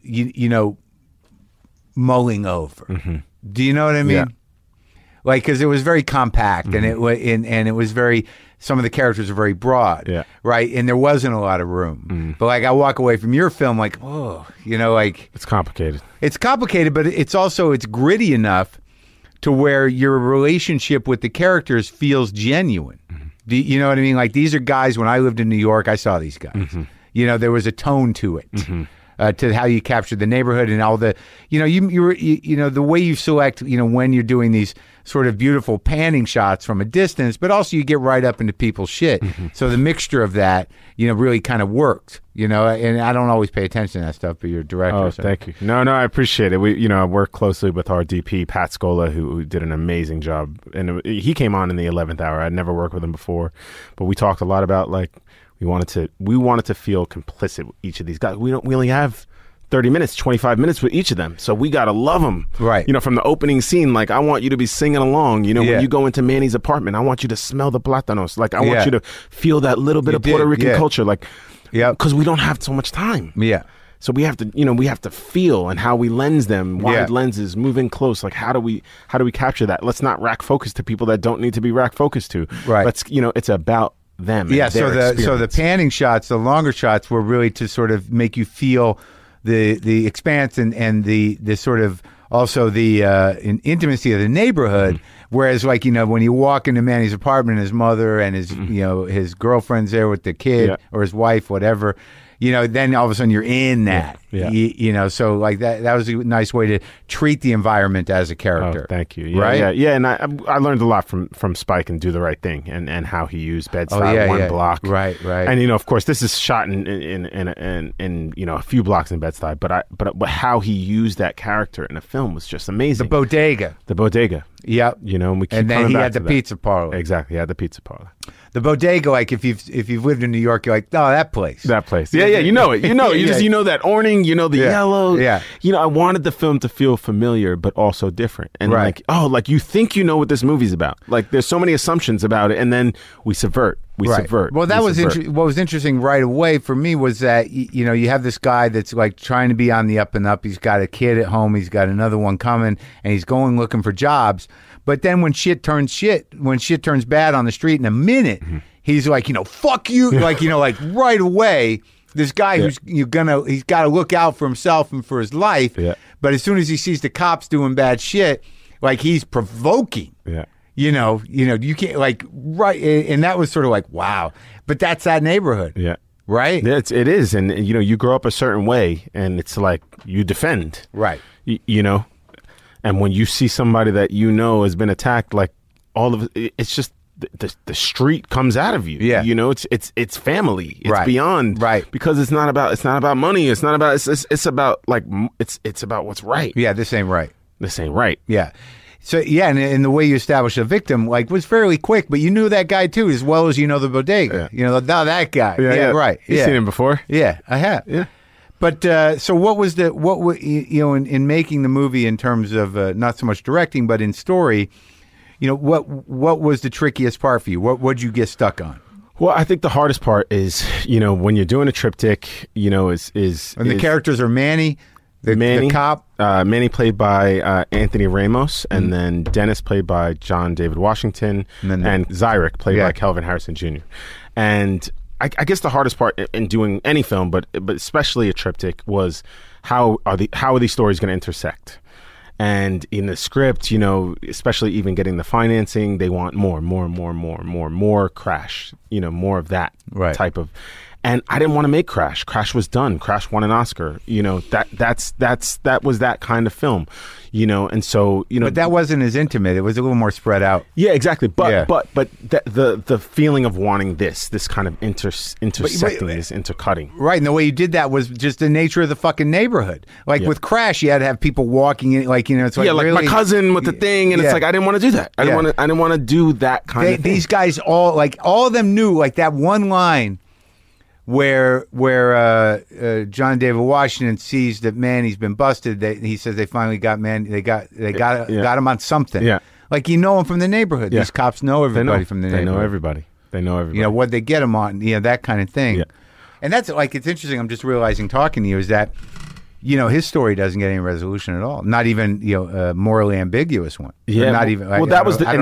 mulling over. Mm-hmm. Do you know what I mean? Yeah. Like, because it was very compact, Mm-hmm. and it was very. Some of the characters are very broad, Yeah. right? And there wasn't a lot of room. Mm-hmm. But I walk away from your film like, It's complicated. it's complicated, but it's gritty enough to where your relationship with the characters feels genuine. Mm-hmm. Do you know what I mean? Like, these are guys, when I lived in New York, I saw these guys. Mm-hmm. There was a tone to it. to how you capture the neighborhood and all the, you know, the way you select, when you're doing these sort of beautiful panning shots from a distance, but also you get right up into people's shit. So the mixture of that, really kind of worked, and I don't always pay attention to that stuff, but you're a director. Oh, so. thank you. No, I appreciate it. We, I work closely with our DP, Pat Scola, who did an amazing job. And he came on in the 11th hour. I'd never worked with him before, but we talked a lot about we wanted to feel complicit with each of these guys. We only have 30 minutes, 25 minutes with each of them. So we got to love them. Right. From the opening scene, I want you to be singing along. When you go into Manny's apartment, I want you to smell the plátanos. I want you to feel that little bit of Puerto Rican culture. Because we don't have so much time. Yeah. So we have to feel, and how we lens them, wide lenses, moving close. How do we capture that? Let's not rack focus to people that don't need to be rack focused to. Right. Let's, it's about them. Yeah. And their So the panning shots, the longer shots, were really to sort of make you feel the expanse and the sort of also the intimacy of the neighborhood. Whereas when you walk into Manny's apartment, his mother and his his girlfriend's there with the kid or his wife, whatever. Then all of a sudden you're in that. Yeah. So that was a nice way to treat the environment as a character. Oh, thank you. Yeah, right? Yeah. And I learned a lot from Spike and Do the Right Thing and how he used Bed-Stuy, one block. Right. And of course, this is shot in a few blocks in Bed-Stuy, but how he used that character in a film was just amazing. The bodega. Yep. And we keep and then coming he back had the to that. pizza parlor. Exactly. He had the pizza parlor. The bodega, if you've lived in New York, you're like, oh, that place. That place. Yeah, you know it. You know that awning, the yellow. Yeah. I wanted the film to feel familiar but also different. And right. you think you know what this movie's about. There's so many assumptions about it, and then we subvert. Subvert. Well, that was what was interesting right away for me was that you have this guy that's trying to be on the up and up. He's got a kid at home. He's got another one coming, and he's going looking for jobs. But then when shit turns bad on the street in a minute, he's like, fuck you, right away. This guy who's he's got to look out for himself and for his life. Yeah. But as soon as he sees the cops doing bad shit, he's provoking. Yeah. You can't right, and that was sort of wow. But that's that neighborhood. Yeah. Right? It is, and you grow up a certain way, and it's you defend. Right. And when you see somebody that has been attacked, all of it's just the street comes out of you. Yeah. It's family. It's right. beyond. Right. Because it's not about money. It's not about it's about it's about what's right. Yeah, this ain't right. This ain't right. Yeah. So and the way you establish a victim was fairly quick, but you knew that guy too, as well as the bodega. Yeah. That guy. Yeah, right. You've seen him before. Yeah, I have. Yeah. But so what in making the movie in terms of not so much directing but in story, what was the trickiest part for you? What'd you get stuck on? Well, I think the hardest part is when you're doing a triptych, the characters are Manny. The cop. Manny played by Anthony Ramos, and then Dennis played by John David Washington, and Zyrick played by Kelvin Harrison Jr. And I guess the hardest part in doing any film, but especially a triptych, was how are these stories going to intersect? And in the script, especially even getting the financing, they want more Crash, more of that type of. And I didn't want to make Crash. Crash was done. Crash won an Oscar. That was that kind of film. And so But that wasn't as intimate. It was a little more spread out. Yeah, exactly. But the feeling of wanting this kind of intersecting, this intercutting. Right, and the way you did that was just the nature of the fucking neighborhood. With Crash, you had to have people walking in, it's really, my cousin with the thing, and it's I didn't want to do that. I didn't want to do that kind of thing. These guys all of them knew that one line. Where John David Washington sees that Manny's been busted, he says they finally got Manny. They got him on something. Yeah, him from the neighborhood. These cops know everybody from the neighborhood. They know everybody. What they get him on. That kind of thing. Yeah. And that's it's interesting. I'm just realizing talking to you is that his story doesn't get any resolution at all. Not even a morally ambiguous one. Yeah, not even. Well,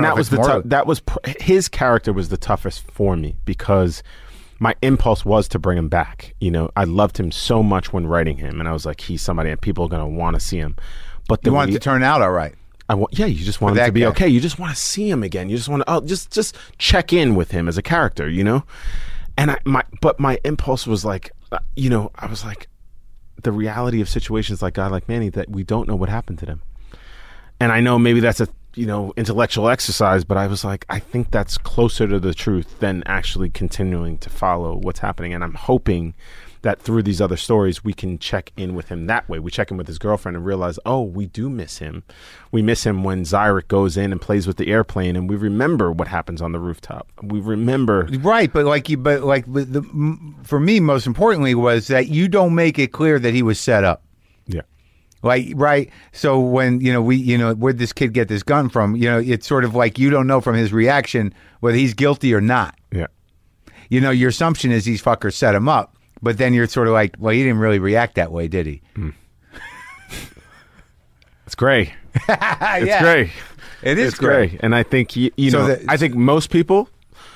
his character was the toughest for me because. My impulse was to bring him back. I loved him so much when writing him, and I was like, he's somebody, and people are going to want to see him. But you want it to turn out all right. You just want him to be okay. You just want to see him again. You just want to just check in with him as a character, And my impulse was I was like, the reality of situations like a guy like Manny, that we don't know what happened to them. And I know maybe that's a intellectual exercise, but I was like, I think that's closer to the truth than actually continuing to follow what's happening. And I'm hoping that through these other stories, we can check in with him that way. We check in with his girlfriend and realize, oh, we do miss him. We miss him when Zyrick goes in and plays with the airplane, and we remember what happens on the rooftop. We remember. Right, but for me, most importantly, was that you don't make it clear that he was set up. Yeah. Like, right. So when, where'd this kid get this gun from? It's sort of like you don't know from his reaction whether he's guilty or not. Yeah. Your assumption is these fuckers set him up. But then you're sort of like, well, he didn't really react that way, did he? It's gray. It's gray. It is gray. And I think, I think most people,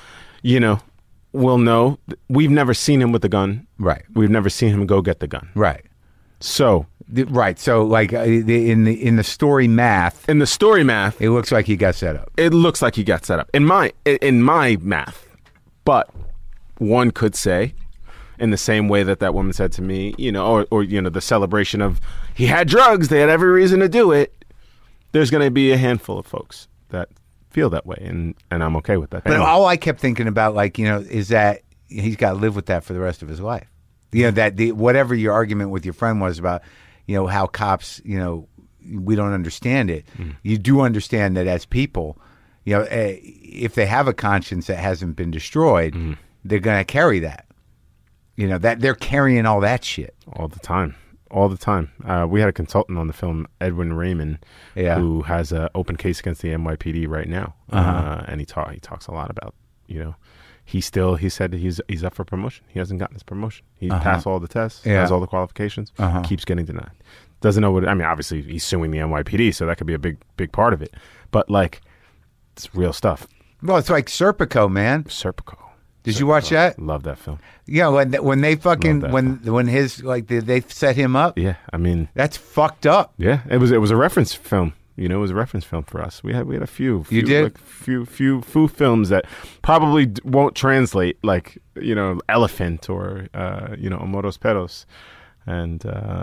will know. We've never seen him with the gun. Right. We've never seen him go get the gun. Right. So. Right. So, like, in the story math. In the story math. It looks like he got set up. It looks like he got set up. In my math. But one could say, in the same way that woman said to me, or the celebration of he had drugs, they had every reason to do it. There's going to be a handful of folks that feel that way, and I'm okay with that. But all I kept thinking about, is that he's got to live with that for the rest of his life. That whatever your argument with your friend was about, how cops, we don't understand it. You do understand that as people, if they have a conscience that hasn't been destroyed, they're going to carry that. That they're carrying all that shit all the time. We had a consultant on the film, Edwin Raymond, who has an open case against the NYPD right now, and he talks a lot about he said he's up for promotion. He hasn't gotten his promotion. He passed all the tests, has all the qualifications, keeps getting denied. Doesn't know what. I mean, obviously he's suing the NYPD, so that could be a big part of it. But it's real stuff. Well, it's like Serpico, man. Serpico. Did you watch that? Love that film. Yeah, when they fucking when his they set him up. Yeah, I mean that's fucked up. Yeah, it was a reference film. It was a reference film for us. We had a few. You did few films that probably won't translate, like Elephant or Amores Perros, and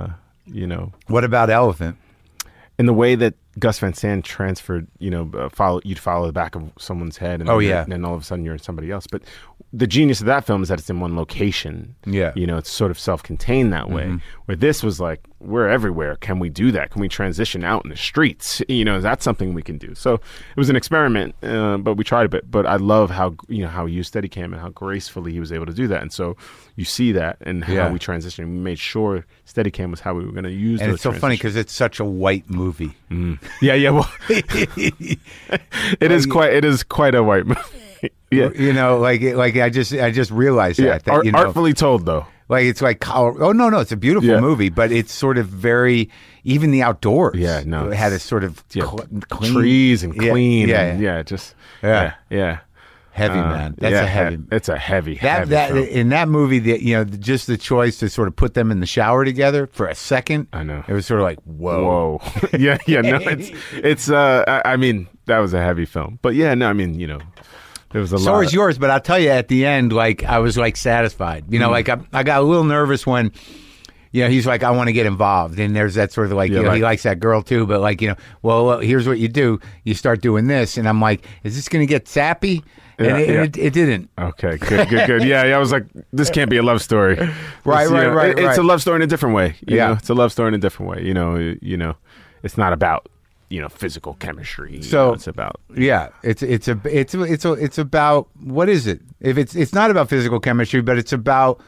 What about Elephant? In the way that Gus Van Sant transferred, you'd follow the back of someone's head, and then all of a sudden you're in somebody else. But the genius of that film is that it's in one location. Yeah, it's sort of self-contained that way. Where this was like, we're everywhere. Can we do that? Can we transition out in the streets? That's something we can do. So it was an experiment, but we tried a bit. But I love how how he used Steadicam and how gracefully he was able to do that. And so you see that and how we transitioned. We made sure Steadicam was how we were going to use. And it's so funny because it's such a white movie. Yeah. Well, it is quite a white movie. Yeah, I just realized that artfully told though. Like it's like oh no, it's a beautiful movie, but it's sort of very even the outdoors. Yeah, no, it had a sort of clean trees and clean. Yeah. Heavy man. That's a heavy. It's a heavy. That film. In that movie, just the choice to sort of put them in the shower together for a second. I know. It was sort of like whoa. Yeah. No, it's. I mean, that was a heavy film, but yeah, no, I mean, there was a lot. So is yours, but I'll tell you at the end, I was satisfied. I got a little nervous when. He's like, I want to get involved. And there's that sort of he likes that girl too. But well, here's what you do. You start doing this. And I'm like, is this going to get sappy? And it didn't. Okay, good. Yeah, I was like, this can't be a love story. Right. It's a love story in a different way. It's a love story in a different way. It's not about, physical chemistry. So it's about. Yeah, it's about, what is it? If it's not about physical chemistry, but it's about,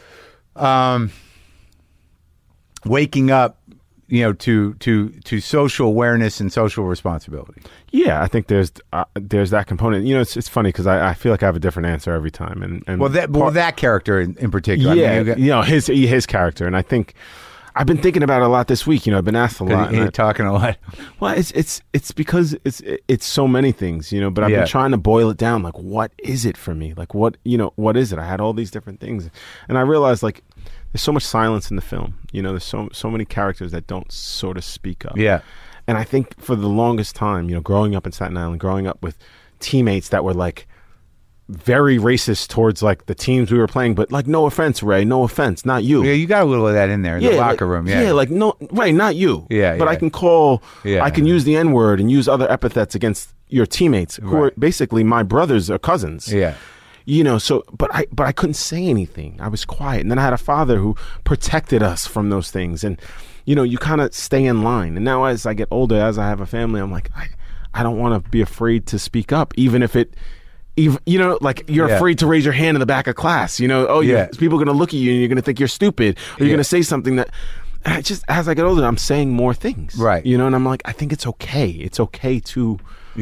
waking up, to social awareness and social responsibility. Yeah, I think there's that component. It's funny because I feel like I have a different answer every time. And that character in particular. Yeah, his character, and I think I've been thinking about it a lot this week. I've been asked a lot. You're talking a lot. Well, it's because it's so many things, But I've been trying to boil it down. Like, what is it for me? Like, what is it? I had all these different things, and I realized there's so much silence in the film. There's so many characters that don't sort of speak up. Yeah. And I think for the longest time, growing up in Staten Island, growing up with teammates that were like very racist towards like the teams we were playing, but like, no offense, Ray, no offense, not you. Yeah, you got a little of that in there in the locker room. Yeah, like no, Ray, not you. Yeah, but yeah. I can call, Yeah. I can use the N-word and use other epithets against your teammates who are basically my brothers or cousins. Yeah. You know, so but I couldn't say anything. I was quiet, and then I had a father who protected us from those things, and you know, you kind of stay in line. And now as I get older, as I have a family, I'm like, I don't want to be afraid to speak up, even if it. Even, you know, like you're afraid to raise your hand in the back of class. You know, people are going to look at you and you're going to think you're stupid, or you're going to say something that. And I just, as I get older, I'm saying more things. Right. You know, and I'm like, I think it's okay. It's okay to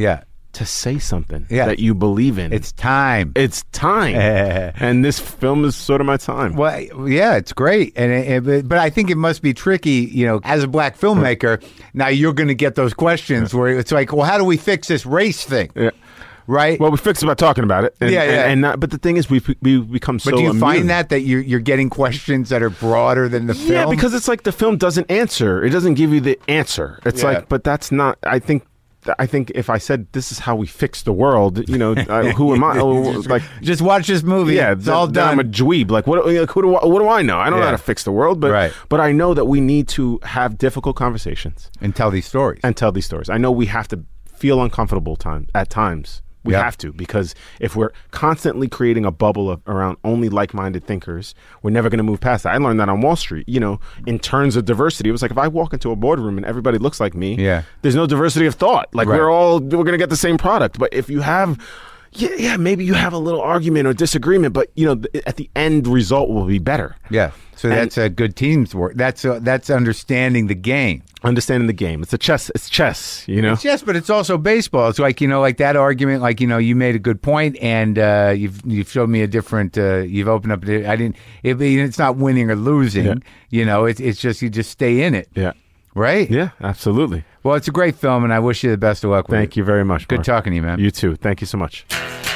say something that you believe in. It's time. It's time. And this film is sort of my time. Well, yeah, it's great, but I think it must be tricky, you know, as a black filmmaker. Now you're going to get those questions where it's like, well, how do we fix this race thing? Yeah. Right. Well, we fixed it by talking about it. And but the thing is, we become so. But do you immune. find that you're getting questions that are broader than the film? Yeah, because it's like the film doesn't answer. It doesn't give you the answer. It's like, but that's not. I think if I said this is how we fix the world, you know, who am I? Just watch this movie. Yeah, it's all done. I'm a dweeb. Like, what do I know? I don't know how to fix the world, but I know that we need to have difficult conversations and tell these stories. I know we have to feel uncomfortable at times. We have to, because if we're constantly creating a bubble around only like-minded thinkers, we're never going to move past that. I learned that on Wall Street, you know, in terms of diversity. It was like, if I walk into a boardroom and everybody looks like me, there's no diversity of thought. Like, we're going to get the same product. But if you have, maybe you have a little argument or disagreement, but, you know, at the end result will be better. Yeah. So that's a good team's work. That's understanding the game. Understanding the game. It's chess, you know? It's chess, but it's also baseball. It's like, you know, like that argument, like, you know, you made a good point and you've showed me a different, you've opened up, it's not winning or losing, you know, it's just, you just stay in it. Yeah. Right? Yeah, absolutely. Well, it's a great film and I wish you the best of luck with it. Thank you very much, Good Mark. talking to you, man. You too. Thank you so much.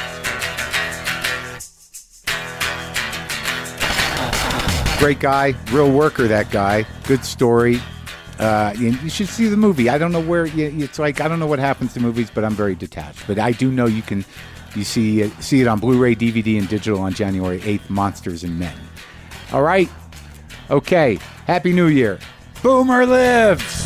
Great guy, real worker, that guy. Good story. You should see the movie. I don't know where it's like. I don't know what happens to movies, but I'm very detached. But I do know you see it on Blu-ray, DVD, and digital on January 8th. Monsters and Men. All right. Okay. Happy New Year. Boomer lives.